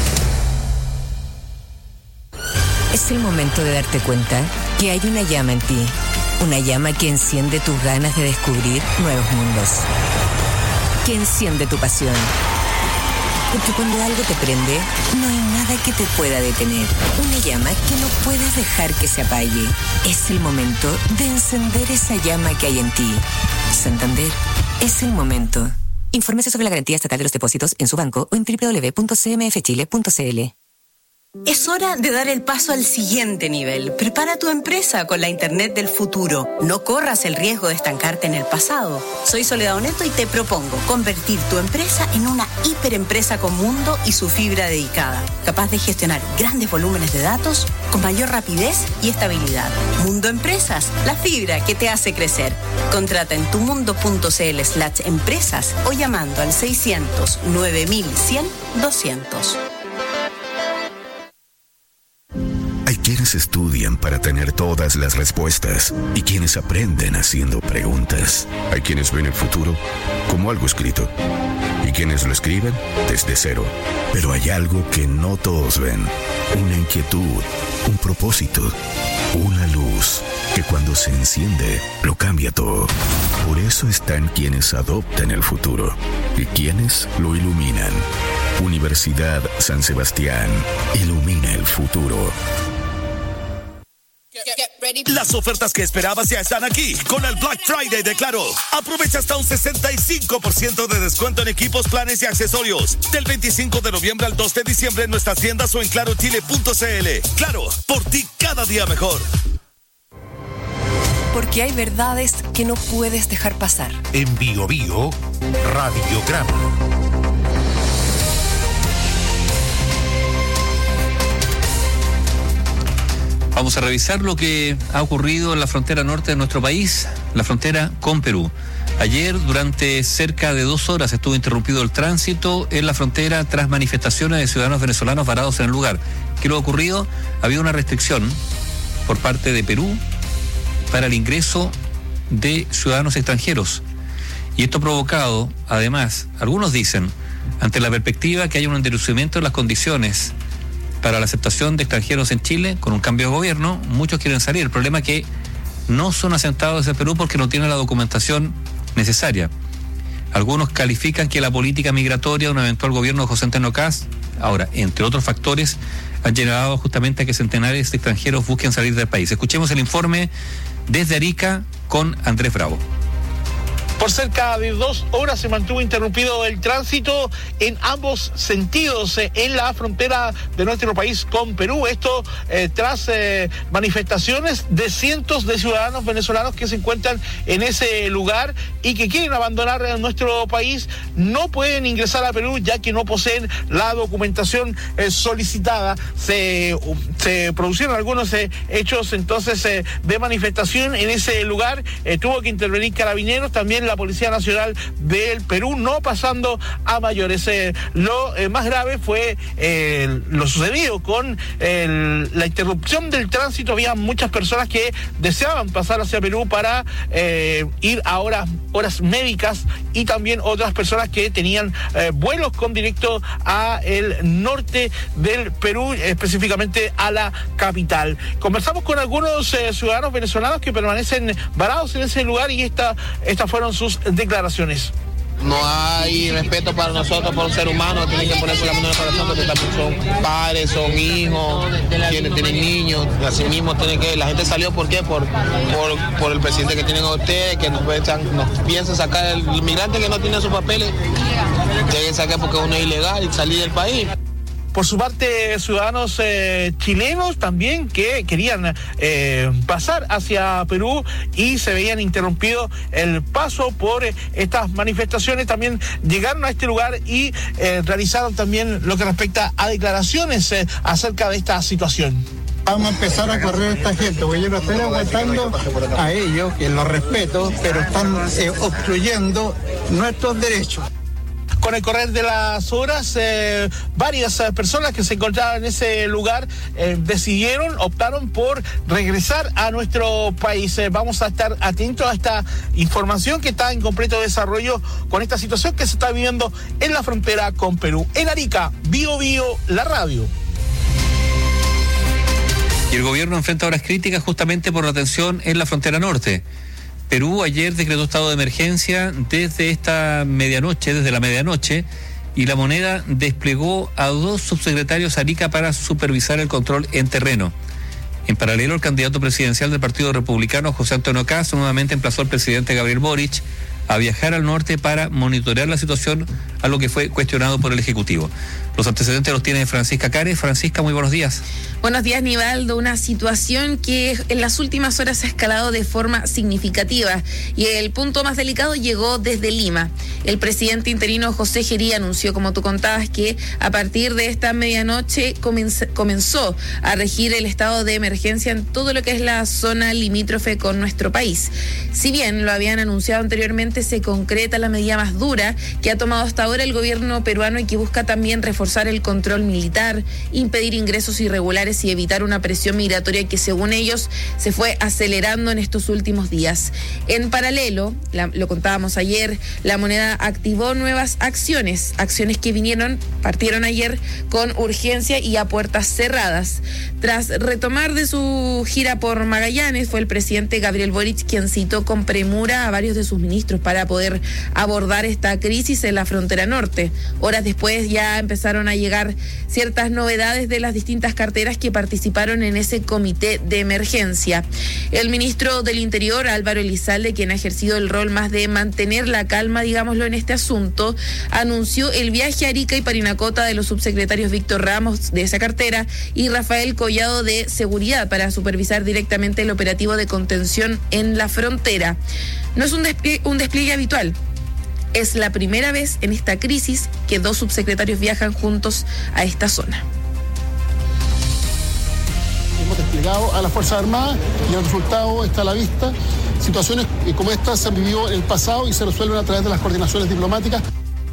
Es el momento de darte cuenta que hay una llama en ti, una llama que enciende tus ganas de descubrir nuevos mundos, que enciende tu pasión. Porque cuando algo te prende, no hay nada que te pueda detener. Una llama que no puedes dejar que se apague. Es el momento de encender esa llama que hay en ti. Santander, es el momento. Infórmese sobre la garantía estatal de los depósitos en su banco o en www.cmfchile.cl. Es hora de dar el paso al siguiente nivel. Prepara tu empresa con la Internet del futuro. No corras el riesgo de estancarte en el pasado. Soy Soledad Oneto y te propongo convertir tu empresa en una hiperempresa con mundo y su fibra dedicada, capaz de gestionar grandes volúmenes de datos con mayor rapidez y estabilidad. Mundo Empresas, la fibra que te hace crecer. Contrata en tumundo.cl/empresas o llamando al 600 9100 200. Hay quienes estudian para tener todas las respuestas y quienes aprenden haciendo preguntas. Hay quienes ven el futuro como algo escrito y quienes lo escriben desde cero. Pero hay algo que no todos ven: una inquietud, un propósito, una luz que cuando se enciende lo cambia todo. Por eso están quienes adoptan el futuro y quienes lo iluminan. Universidad San Sebastián ilumina el futuro. Las ofertas que esperabas ya están aquí con el Black Friday de Claro. Aprovecha hasta un 65% de descuento en equipos, planes y accesorios. Del 25 de noviembre al 2 de diciembre en nuestras tiendas o en clarochile.cl. Claro, por ti cada día mejor. Porque hay verdades que no puedes dejar pasar. En Bio Bio, Radiograma. Vamos a revisar lo que ha ocurrido en la frontera norte de nuestro país, la frontera con Perú. Ayer, durante cerca de 2 horas, estuvo interrumpido el tránsito en la frontera tras manifestaciones de ciudadanos venezolanos varados en el lugar. ¿Qué lo ha ocurrido? Había una restricción por parte de Perú para el ingreso de ciudadanos extranjeros. Y esto ha provocado, además, algunos dicen, ante la perspectiva que hay un endurecimiento de las condiciones para la aceptación de extranjeros en Chile, con un cambio de gobierno, muchos quieren salir. El problema es que no son asentados desde Perú porque no tienen la documentación necesaria. Algunos califican que la política migratoria de un eventual gobierno de José Antonio Kast, ahora, entre otros factores, han llevado justamente a que centenares de extranjeros busquen salir del país. Escuchemos el informe desde Arica con Andrés Bravo. Por cerca de 2 horas se mantuvo interrumpido el tránsito en ambos sentidos en la frontera de nuestro país con Perú. Esto tras manifestaciones de cientos de ciudadanos venezolanos que se encuentran en ese lugar y que quieren abandonar nuestro país. No pueden ingresar a Perú ya que no poseen la documentación solicitada. Se produjeron algunos hechos entonces de manifestación en ese lugar. Tuvo que intervenir Carabineros, también la Policía Nacional del Perú, no pasando a mayores. Lo más grave fue lo sucedido con la interrupción del tránsito. Había muchas personas que deseaban pasar hacia Perú para ir a horas médicas y también otras personas que tenían vuelos con directo a el norte del Perú, específicamente a la capital. Conversamos con algunos ciudadanos venezolanos que permanecen varados en ese lugar y estas fueron sus declaraciones. No hay respeto para nosotros, por un ser humano, tienen que ponerse la mano en el corazón porque también son padres, son hijos, tienen niños, así mismo la gente salió, ¿por qué? Por el presidente que tienen ustedes, que nos piensan sacar el inmigrante que no tiene sus papeles, deben sacar porque uno es ilegal y salir del país. Por su parte, ciudadanos chilenos también que querían pasar hacia Perú y se veían interrumpido el paso por estas manifestaciones, también llegaron a este lugar y realizaron también lo que respecta a declaraciones acerca de esta situación. Vamos a empezar a correr a esta gente, porque yo no estoy aguantando a ellos, que los respeto, pero están obstruyendo nuestros derechos. Con el correr de las horas, varias personas que se encontraban en ese lugar optaron por regresar a nuestro país. Vamos a estar atentos a esta información que está en completo desarrollo con esta situación que se está viviendo en la frontera con Perú. En Arica, Bio Bio, la radio. Y el gobierno enfrenta horas críticas justamente por la tensión en la frontera norte. Perú ayer decretó estado de emergencia desde la medianoche, y la Moneda desplegó a 2 subsecretarios a Arica para supervisar el control en terreno. En paralelo, el candidato presidencial del Partido Republicano, José Antonio Caz, nuevamente emplazó al presidente Gabriel Boric a viajar al norte para monitorear la situación, a lo que fue cuestionado por el Ejecutivo. Los antecedentes los tiene Francisca Cares. Francisca, muy buenos días. Buenos días, Nivaldo. Una situación que en las últimas horas ha escalado de forma significativa y el punto más delicado llegó desde Lima. El presidente interino José Gerí anunció, como tú contabas, que a partir de esta medianoche comenzó a regir el estado de emergencia en todo lo que es la zona limítrofe con nuestro país. Si bien lo habían anunciado anteriormente, se concreta la medida más dura que ha tomado hasta ahora el gobierno peruano y que busca también reforzar el control militar, impedir ingresos irregulares y evitar una presión migratoria que, según ellos, se fue acelerando en estos últimos días. En paralelo, lo contábamos ayer, la Moneda activó nuevas acciones que partieron ayer con urgencia y a puertas cerradas. Tras retomar de su gira por Magallanes, fue el presidente Gabriel Boric quien citó con premura a varios de sus ministros para poder abordar esta crisis en la frontera norte. Horas después ya empezaron a llegar ciertas novedades de las distintas carteras que participaron en ese comité de emergencia. El ministro del Interior, Álvaro Elizalde, quien ha ejercido el rol más de mantener la calma, digámoslo, en este asunto, anunció el viaje a Arica y Parinacota de los subsecretarios Víctor Ramos de esa cartera y Rafael Collado de Seguridad para supervisar directamente el operativo de contención en la frontera. No es un despliegue habitual. Es la primera vez en esta crisis que 2 subsecretarios viajan juntos a esta zona. Hemos desplegado a las Fuerzas Armadas y el resultado está a la vista. Situaciones como estas se han vivido en el pasado y se resuelven a través de las coordinaciones diplomáticas.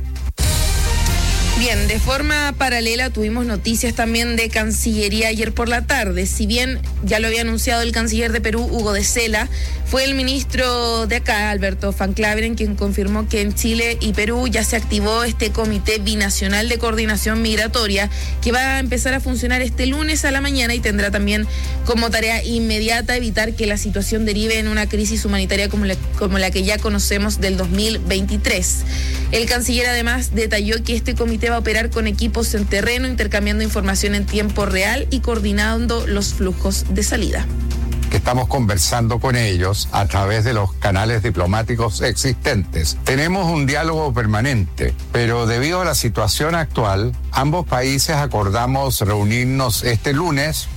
Bien, de forma paralela tuvimos noticias también de Cancillería ayer por la tarde. Si bien ya lo había anunciado el canciller de Perú, Hugo de Sela, fue el ministro de acá, Alberto Van Claveren, quien confirmó que en Chile y Perú ya se activó este Comité Binacional de Coordinación Migratoria, que va a empezar a funcionar este lunes a la mañana y tendrá también como tarea inmediata evitar que la situación derive en una crisis humanitaria como la que ya conocemos del 2023. El canciller además detalló que este comité va a operar con equipos en terreno, intercambiando información en tiempo real y coordinando los flujos de salida. Que estamos conversando con ellos a través de los canales diplomáticos existentes. Tenemos un diálogo permanente, pero debido a la situación actual, ambos países acordamos reunirnos este lunes.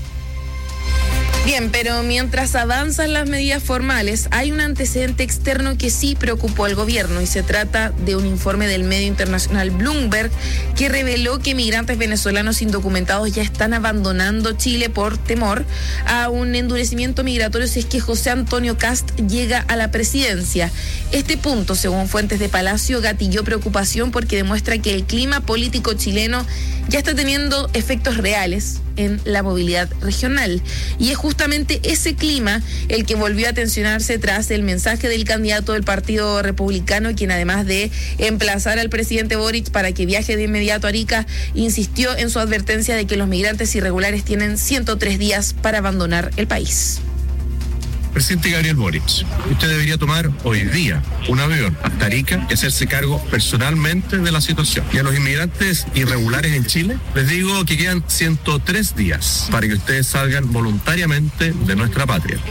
Bien, pero mientras avanzan las medidas formales, hay un antecedente externo que sí preocupó al gobierno y se trata de un informe del medio internacional Bloomberg que reveló que migrantes venezolanos indocumentados ya están abandonando Chile por temor a un endurecimiento migratorio si es que José Antonio Kast llega a la presidencia. Este punto, según fuentes de Palacio, gatilló preocupación porque demuestra que el clima político chileno ya está teniendo efectos reales en la movilidad regional. Y es justamente ese clima el que volvió a tensionarse tras el mensaje del candidato del Partido Republicano, quien además de emplazar al presidente Boric para que viaje de inmediato a Arica, insistió en su advertencia de que los migrantes irregulares tienen 103 días para abandonar el país. Presidente Gabriel Boric, usted debería tomar hoy día un avión hasta Arica y hacerse cargo personalmente de la situación. Y a los inmigrantes irregulares en Chile, les digo que quedan 103 días para que ustedes salgan voluntariamente de nuestra patria.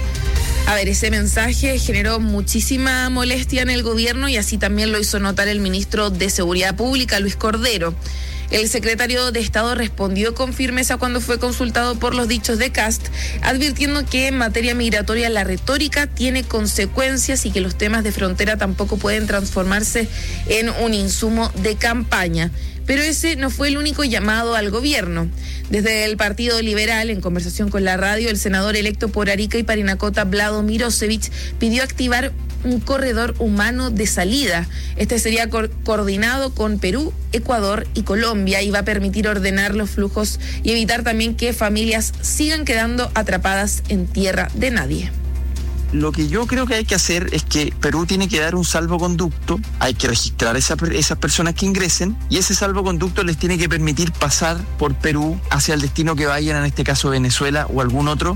A ver, ese mensaje generó muchísima molestia en el gobierno y así también lo hizo notar el ministro de Seguridad Pública, Luis Cordero. El secretario de Estado respondió con firmeza cuando fue consultado por los dichos de Kast, advirtiendo que en materia migratoria la retórica tiene consecuencias y que los temas de frontera tampoco pueden transformarse en un insumo de campaña. Pero ese no fue el único llamado al gobierno. Desde el Partido Liberal, en conversación con la radio, el senador electo por Arica y Parinacota, Vlado Mirosevic, pidió activar un corredor humano de salida. Este sería coordinado con Perú, Ecuador y Colombia y va a permitir ordenar los flujos y evitar también que familias sigan quedando atrapadas en tierra de nadie. Lo que yo creo que hay que hacer es que Perú tiene que dar un salvoconducto, hay que registrar esas personas que ingresen y ese salvoconducto les tiene que permitir pasar por Perú hacia el destino que vayan, en este caso Venezuela o algún otro.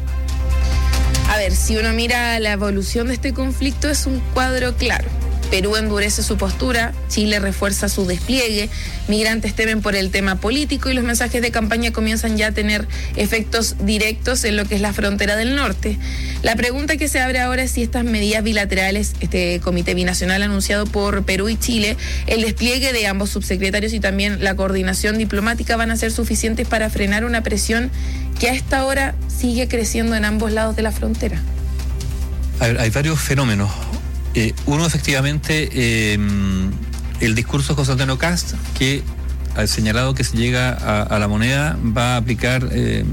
A ver, si uno mira la evolución de este conflicto es un cuadro claro. Perú endurece su postura, Chile refuerza su despliegue, migrantes temen por el tema político y los mensajes de campaña comienzan ya a tener efectos directos en lo que es la frontera del norte. La pregunta que se abre ahora es si estas medidas bilaterales, este comité binacional anunciado por Perú y Chile, el despliegue de ambos subsecretarios y también la coordinación diplomática van a ser suficientes para frenar una presión que a esta hora sigue creciendo en ambos lados de la frontera. Hay varios fenómenos. Uno, efectivamente, el discurso de José Antonio Kast, que ha señalado que si llega a la moneda va a aplicar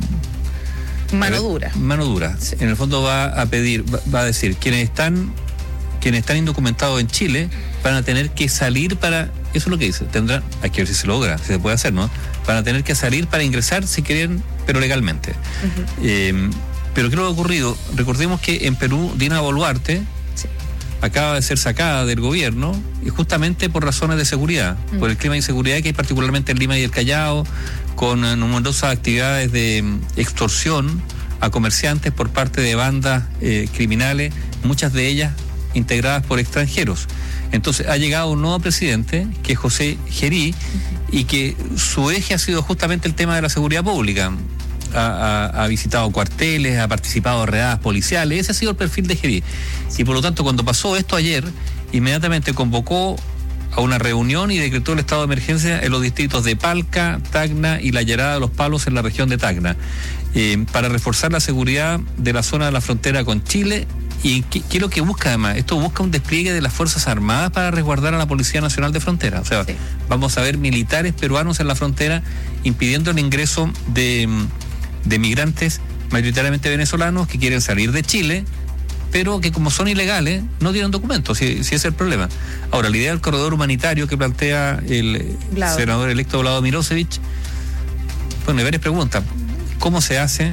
mano dura. Mano dura. Sí. En el fondo va a pedir, va a decir, quienes están indocumentados en Chile van a tener que salir para, eso es lo que dice, hay que ver si se logra, si se puede hacer, ¿no? Van a tener que salir para ingresar si quieren, pero legalmente. Uh-huh. Pero ¿qué es lo que ha ocurrido? Recordemos que en Perú Dina Boluarte acaba de ser sacada del gobierno y justamente por razones de seguridad, por el clima de inseguridad que hay particularmente en Lima y el Callao, con numerosas actividades de extorsión a comerciantes por parte de bandas criminales, muchas de ellas integradas por extranjeros. Entonces ha llegado un nuevo presidente, que es José Gerí, y que su eje ha sido justamente el tema de la seguridad pública. Ha visitado cuarteles, ha participado en redadas policiales, ese ha sido el perfil de Gerí. Y por lo tanto, cuando pasó esto ayer, inmediatamente convocó a una reunión y decretó el estado de emergencia en los distritos de Palca, Tacna y la Llerada de los Palos en la región de Tacna, para reforzar la seguridad de la zona de la frontera con Chile. ¿Y qué es lo que busca además? Esto busca un despliegue de las Fuerzas Armadas para resguardar a la Policía Nacional de Frontera. O sea, sí, vamos a ver militares peruanos en la frontera impidiendo el ingreso de migrantes mayoritariamente venezolanos que quieren salir de Chile, pero que como son ilegales no tienen documentos, si ese es el problema. Ahora, la idea del corredor humanitario que plantea el senador electo Vlado Mirosevic, bueno, hay varias preguntas. ¿Cómo se hace?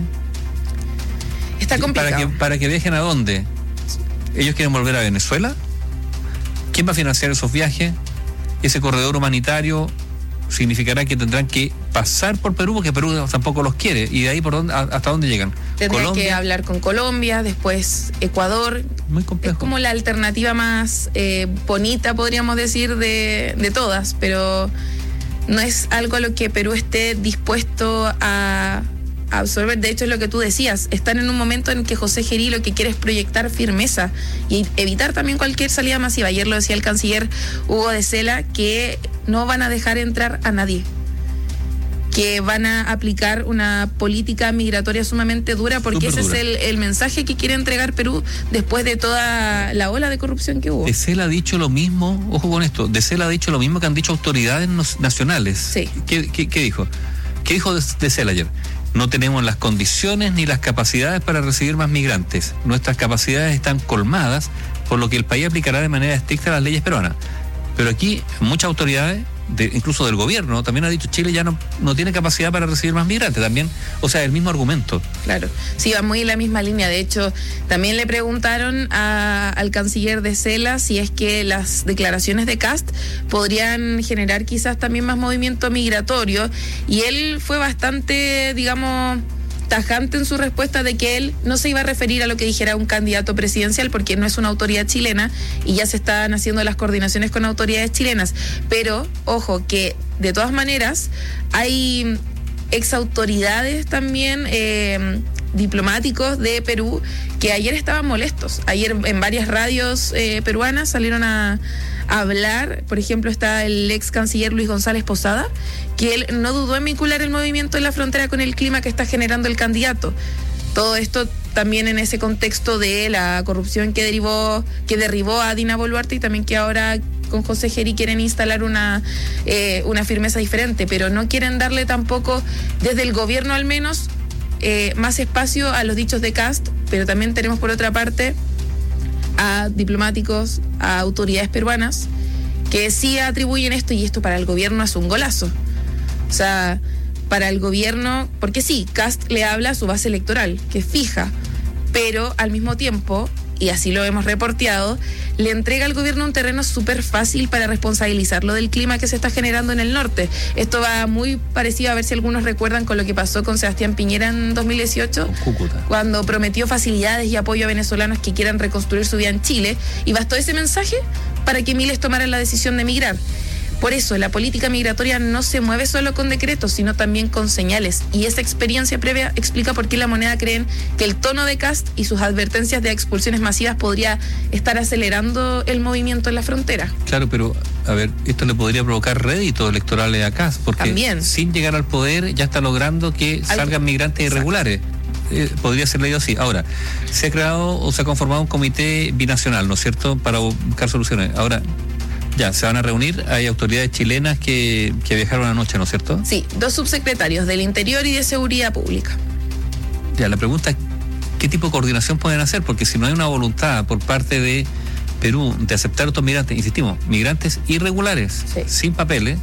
Está complicado. ¿Para que viajen a dónde? ¿Ellos quieren volver a Venezuela? ¿Quién va a financiar esos viajes? Ese corredor humanitario significará que tendrán que pasar por Perú, porque Perú tampoco los quiere, y de ahí hasta dónde llegan. Tendrían que hablar con Colombia, después Ecuador. Muy complejo. Es como la alternativa más bonita, podríamos decir, de todas, pero no es algo a lo que Perú esté dispuesto a absorber. De hecho, es lo que tú decías, están en un momento en que José Gerí lo que quiere es proyectar firmeza y evitar también cualquier salida masiva. Ayer lo decía el canciller Hugo de Sela, que no van a dejar entrar a nadie, que van a aplicar una política migratoria sumamente dura, porque ese es el mensaje que quiere entregar Perú después de toda la ola de corrupción que hubo. De Sela ha dicho lo mismo, ojo con esto, De Sela ha dicho lo mismo que han dicho autoridades nacionales. Sí. ¿Qué dijo? ¿Qué dijo De Sela ayer? No tenemos las condiciones ni las capacidades para recibir más migrantes. Nuestras capacidades están colmadas, por lo que el país aplicará de manera estricta las leyes peruanas. Pero aquí muchas autoridades, incluso del gobierno, también ha dicho Chile ya no tiene capacidad para recibir más migrantes también, o sea, el mismo argumento. Claro, sí, va muy en la misma línea. De hecho, también le preguntaron al canciller de Sela si es que las declaraciones de Kast podrían generar quizás también más movimiento migratorio, y él fue bastante, digamos, tajante en su respuesta de que él no se iba a referir a lo que dijera un candidato presidencial, porque no es una autoridad chilena y ya se están haciendo las coordinaciones con autoridades chilenas. Pero, ojo, que de todas maneras hay exautoridades también, diplomáticos de Perú, que ayer estaban molestos. Ayer en varias radios peruanas salieron a hablar. Por ejemplo, está el ex canciller Luis González Posada, que él no dudó en vincular el movimiento en la frontera con el clima que está generando el candidato. Todo esto también en ese contexto de la corrupción que derribó a Dina Boluarte, y también que ahora con José Gerí quieren instalar una firmeza diferente, pero no quieren darle tampoco, desde el gobierno al menos, más espacio a los dichos de Kast. Pero también tenemos por otra parte a diplomáticos, a autoridades peruanas que sí atribuyen esto, y esto para el gobierno es un golazo. O sea, para el gobierno, porque sí, Kast le habla a su base electoral, que es fija, pero al mismo tiempo, y así lo hemos reporteado, le entrega al gobierno un terreno súper fácil para responsabilizarlo del clima que se está generando en el norte. Esto va muy parecido, a ver si algunos recuerdan, con lo que pasó con Sebastián Piñera en 2018, cuando prometió facilidades y apoyo a venezolanos que quieran reconstruir su vida en Chile, y bastó ese mensaje para que miles tomaran la decisión de emigrar. Por eso, la política migratoria no se mueve solo con decretos, sino también con señales. Y esa experiencia previa explica por qué La Moneda creen que el tono de Kast y sus advertencias de expulsiones masivas podría estar acelerando el movimiento en la frontera. Claro, pero, a ver, esto le podría provocar réditos electorales a Kast, porque también, sin llegar al poder, ya está logrando que salgan migrantes irregulares. Podría ser leído así. Ahora, se ha creado o se ha conformado un comité binacional, ¿no es cierto?, para buscar soluciones. Ahora, ya, se van a reunir, hay autoridades chilenas que viajaron anoche, ¿no es cierto? Sí, 2 subsecretarios del Interior y de Seguridad Pública. Ya, la pregunta es, ¿qué tipo de coordinación pueden hacer? Porque si no hay una voluntad por parte de Perú de aceptar a estos migrantes, insistimos, migrantes irregulares, sin papeles,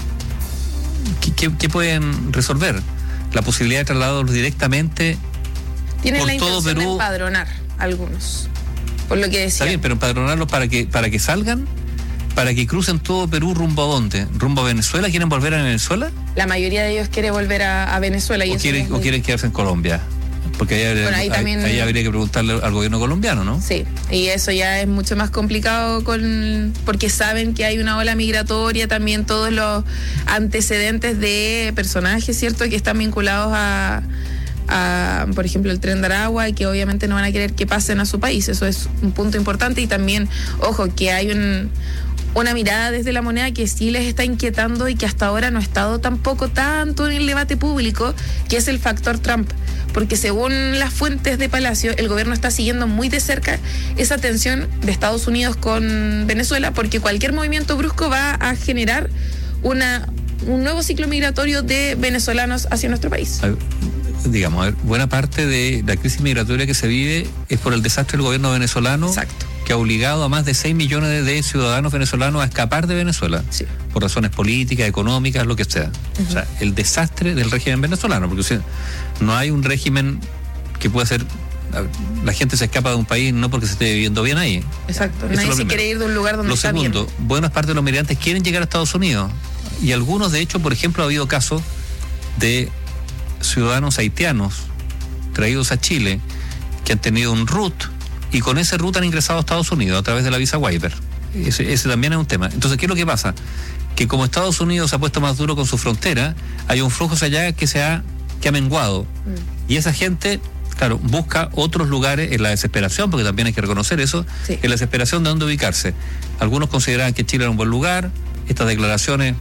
¿qué pueden resolver? La posibilidad de trasladarlos directamente tienen por la todo intención Perú. de empadronar algunos, por lo que decía. Está bien, pero empadronarlos para que salgan, para que crucen todo Perú, ¿rumbo a dónde? ¿Rumbo a Venezuela? ¿Quieren volver a Venezuela? La mayoría de ellos quiere volver a Venezuela. Y ¿O quieren quedarse en Colombia? Porque ahí habría que preguntarle al gobierno colombiano, ¿no? Sí, y eso ya es mucho más complicado porque saben que hay una ola migratoria, también todos los antecedentes de personajes, ¿cierto?, que están vinculados a por ejemplo, el Tren de Aragua, y que obviamente no van a querer que pasen a su país. Eso es un punto importante. Y también, ojo, que hay una mirada desde La Moneda que sí les está inquietando y que hasta ahora no ha estado tampoco tanto en el debate público, que es el factor Trump. Porque según las fuentes de Palacio, el gobierno está siguiendo muy de cerca esa tensión de Estados Unidos con Venezuela, porque cualquier movimiento brusco va a generar un nuevo ciclo migratorio de venezolanos hacia nuestro país. Digamos, buena parte de la crisis migratoria que se vive es por el desastre del gobierno venezolano. Exacto. Que ha obligado a más de 6 millones de ciudadanos venezolanos a escapar de Venezuela, por razones políticas, económicas, lo que sea. O sea, el desastre del régimen venezolano, porque no hay un régimen que pueda ser... La gente se escapa de un país no porque se esté viviendo bien ahí. Exacto, nadie se quiere ir de un lugar donde está bien. Lo segundo, buena parte de los migrantes quieren llegar a Estados Unidos, y algunos, de hecho, por ejemplo, ha habido casos de ciudadanos haitianos traídos a Chile que han tenido un RUT, y con ese RUT han ingresado a Estados Unidos a través de la visa waiver. Ese también es un tema. Entonces, ¿qué es lo que pasa? Que como Estados Unidos se ha puesto más duro con su frontera, hay un flujo hacia allá que se ha que ha menguado. Y esa gente, claro, busca otros lugares en la desesperación, porque también hay que reconocer eso, en la desesperación de dónde ubicarse. Algunos consideraban que Chile era un buen lugar. Estas declaraciones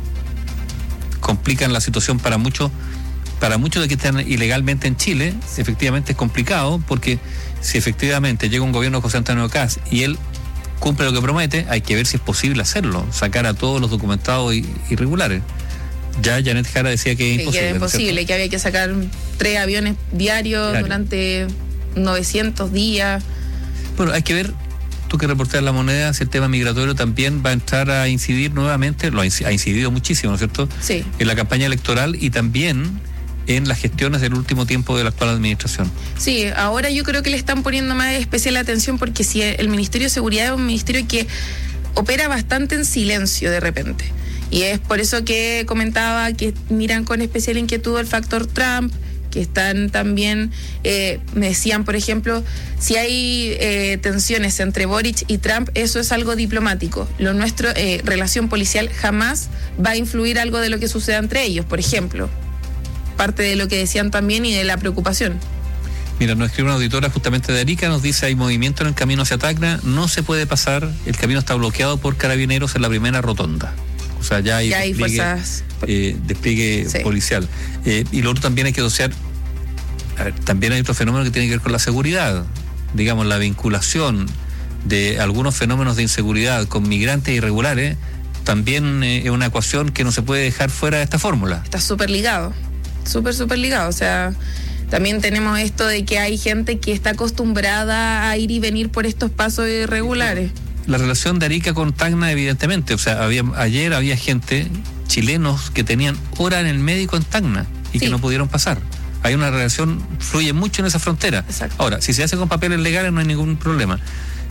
complican la situación para muchos de que están ilegalmente en Chile. Efectivamente es complicado, porque si efectivamente llega un gobierno de José Antonio Kast y él cumple lo que promete, hay que ver si es posible hacerlo, sacar a todos los documentados irregulares. Ya Janet Jara decía que es imposible. Que era imposible, que había que sacar 3 aviones diarios durante 900 días. Bueno, hay que ver, tú que reporteas La Moneda, si el tema migratorio también va a entrar a incidir nuevamente, ha incidido muchísimo, ¿no es cierto? Sí. En la campaña electoral y también en las gestiones del último tiempo de la actual administración. Sí, ahora yo creo que le están poniendo más especial atención, porque si el Ministerio de Seguridad es un ministerio que opera bastante en silencio de repente. Y es por eso que comentaba que miran con especial inquietud el factor Trump, que están también, me decían, por ejemplo, si hay tensiones entre Boric y Trump, eso es algo diplomático. Lo nuestro, relación policial, jamás va a influir algo de lo que suceda entre ellos, por ejemplo. Parte de lo que decían también y de la preocupación. Mira, nos escribe una auditora justamente de Arica, nos dice: hay movimiento en el camino hacia Tacna, no se puede pasar, el camino está bloqueado por carabineros en la primera rotonda. O sea, ya hay despliegue policial. Y lo otro también hay que dosear, también hay otro fenómeno que tiene que ver con la seguridad, digamos, la vinculación de algunos fenómenos de inseguridad con migrantes irregulares, también es una ecuación que no se puede dejar fuera de esta fórmula. Está súper ligado, súper ligado. O sea, también tenemos esto de que hay gente que está acostumbrada a ir y venir por estos pasos irregulares. La relación de Arica con Tacna, evidentemente, o sea, ayer había gente, chilenos, que tenían hora en el médico en Tacna y que no pudieron pasar. Hay una relación, fluye mucho en esa frontera. Exacto. Ahora, si se hace con papeles legales no hay ningún problema.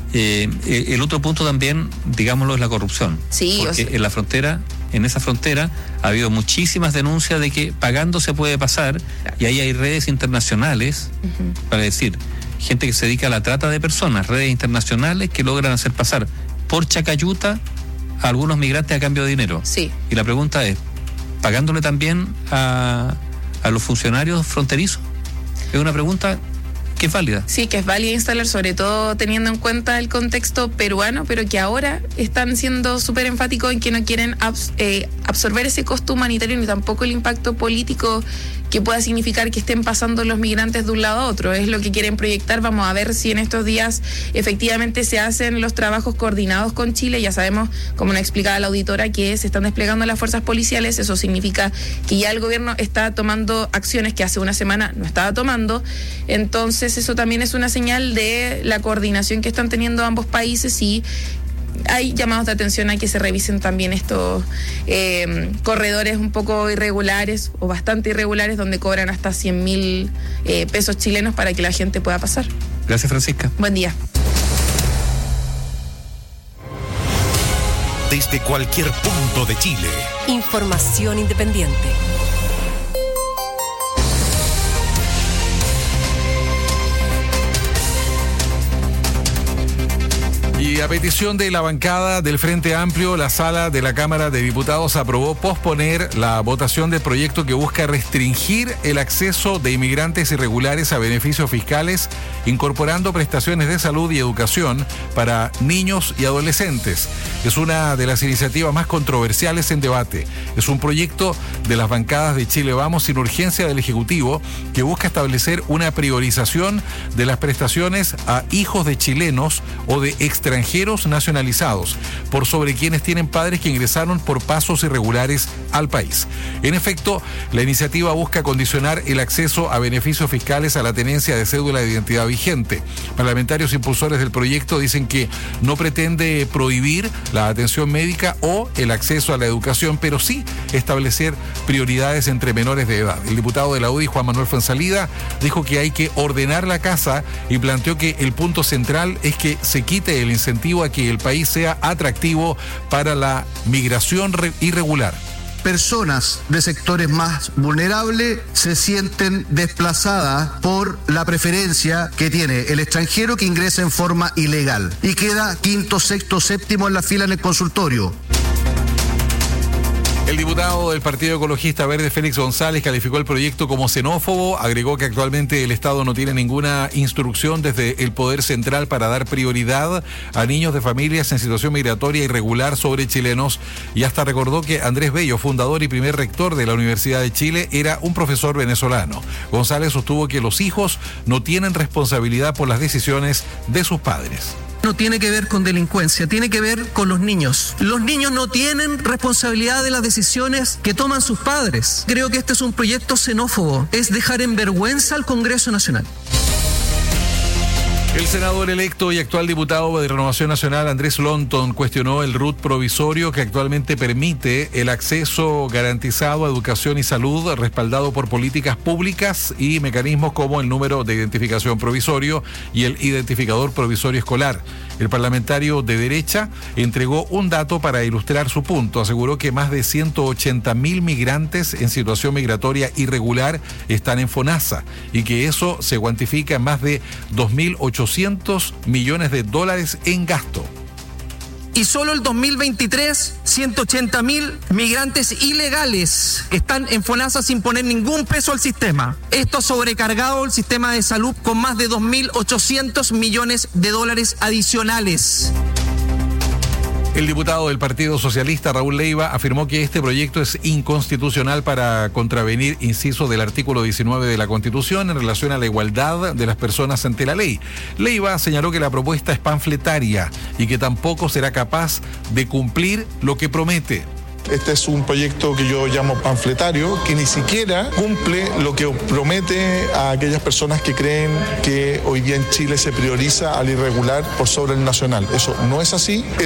El otro punto también, digámoslo, es la corrupción. Sí, porque en esa frontera ha habido muchísimas denuncias de que pagando se puede pasar, y ahí hay redes internacionales, para decir, gente que se dedica a la trata de personas, redes internacionales que logran hacer pasar por Chacayuta a algunos migrantes a cambio de dinero. Sí. Y la pregunta es, ¿pagándole también a los funcionarios fronterizos? Es una pregunta que es válida. Sí, que es válida instalar, sobre todo teniendo en cuenta el contexto peruano, pero que ahora están siendo súper enfáticos en que no quieren absorber ese costo humanitario ni tampoco el impacto político que pueda significar que estén pasando los migrantes de un lado a otro. Es lo que quieren proyectar. Vamos a ver si en estos días efectivamente se hacen los trabajos coordinados con Chile. Ya sabemos, como nos explicaba la auditora, que se están desplegando las fuerzas policiales. Eso significa que ya el gobierno está tomando acciones que hace una semana no estaba tomando. Entonces eso también es una señal de la coordinación que están teniendo ambos países, y hay llamados de atención a que se revisen también estos corredores un poco irregulares o bastante irregulares, donde cobran hasta 100.000 pesos chilenos para que la gente pueda pasar. Gracias, Francisca. Buen día. Desde cualquier punto de Chile. Información independiente. Y a petición de la bancada del Frente Amplio, la sala de la Cámara de Diputados aprobó posponer la votación del proyecto que busca restringir el acceso de inmigrantes irregulares a beneficios fiscales, incorporando prestaciones de salud y educación para niños y adolescentes. Es una de las iniciativas más controversiales en debate. Es un proyecto de las bancadas de Chile Vamos sin urgencia del Ejecutivo que busca establecer una priorización de las prestaciones a hijos de chilenos o de extranjeros nacionalizados por sobre quienes tienen padres que ingresaron por pasos irregulares al país. En efecto, la iniciativa busca condicionar el acceso a beneficios fiscales a la tenencia de cédula de identidad vigente. Parlamentarios impulsores del proyecto dicen que no pretende prohibir la atención médica o el acceso a la educación, pero sí establecer prioridades entre menores de edad. El diputado de la UDI, Juan Manuel Fuenzalida, dijo que hay que ordenar la casa y planteó que el punto central es que se quite el incentivo a que el país sea atractivo para la migración irregular. Personas de sectores más vulnerables se sienten desplazadas por la preferencia que tiene el extranjero que ingresa en forma ilegal y queda quinto, sexto, séptimo en la fila en el consultorio. El diputado del Partido Ecologista Verde, Félix González, calificó el proyecto como xenófobo, agregó que actualmente el Estado no tiene ninguna instrucción desde el Poder Central para dar prioridad a niños de familias en situación migratoria irregular sobre chilenos, y hasta recordó que Andrés Bello, fundador y primer rector de la Universidad de Chile, era un profesor venezolano. González sostuvo que los hijos no tienen responsabilidad por las decisiones de sus padres. No tiene que ver con delincuencia, tiene que ver con los niños. Los niños no tienen responsabilidad de las decisiones que toman sus padres. Creo que este es un proyecto xenófobo, es dejar en vergüenza al Congreso Nacional. El senador electo y actual diputado de Renovación Nacional, Andrés Lonton, cuestionó el RUT provisorio que actualmente permite el acceso garantizado a educación y salud respaldado por políticas públicas y mecanismos como el número de identificación provisorio y el identificador provisorio escolar. El parlamentario de derecha entregó un dato para ilustrar su punto. Aseguró que más de 180.000 migrantes en situación migratoria irregular están en FONASA y que eso se cuantifica en más de 2.800 millones de dólares en gasto. Y solo el 2023, 180.000 migrantes ilegales están en FONASA sin poner ningún peso al sistema. Esto ha sobrecargado el sistema de salud con más de 2.800 millones de dólares adicionales. El diputado del Partido Socialista, Raúl Leiva, afirmó que este proyecto es inconstitucional para contravenir inciso del artículo 19 de la Constitución en relación a la igualdad de las personas ante la ley. Leiva señaló que la propuesta es panfletaria y que tampoco será capaz de cumplir lo que promete. Este es un proyecto que yo llamo panfletario, que ni siquiera cumple lo que promete a aquellas personas que creen que hoy día en Chile se prioriza al irregular por sobre el nacional. Eso no es así.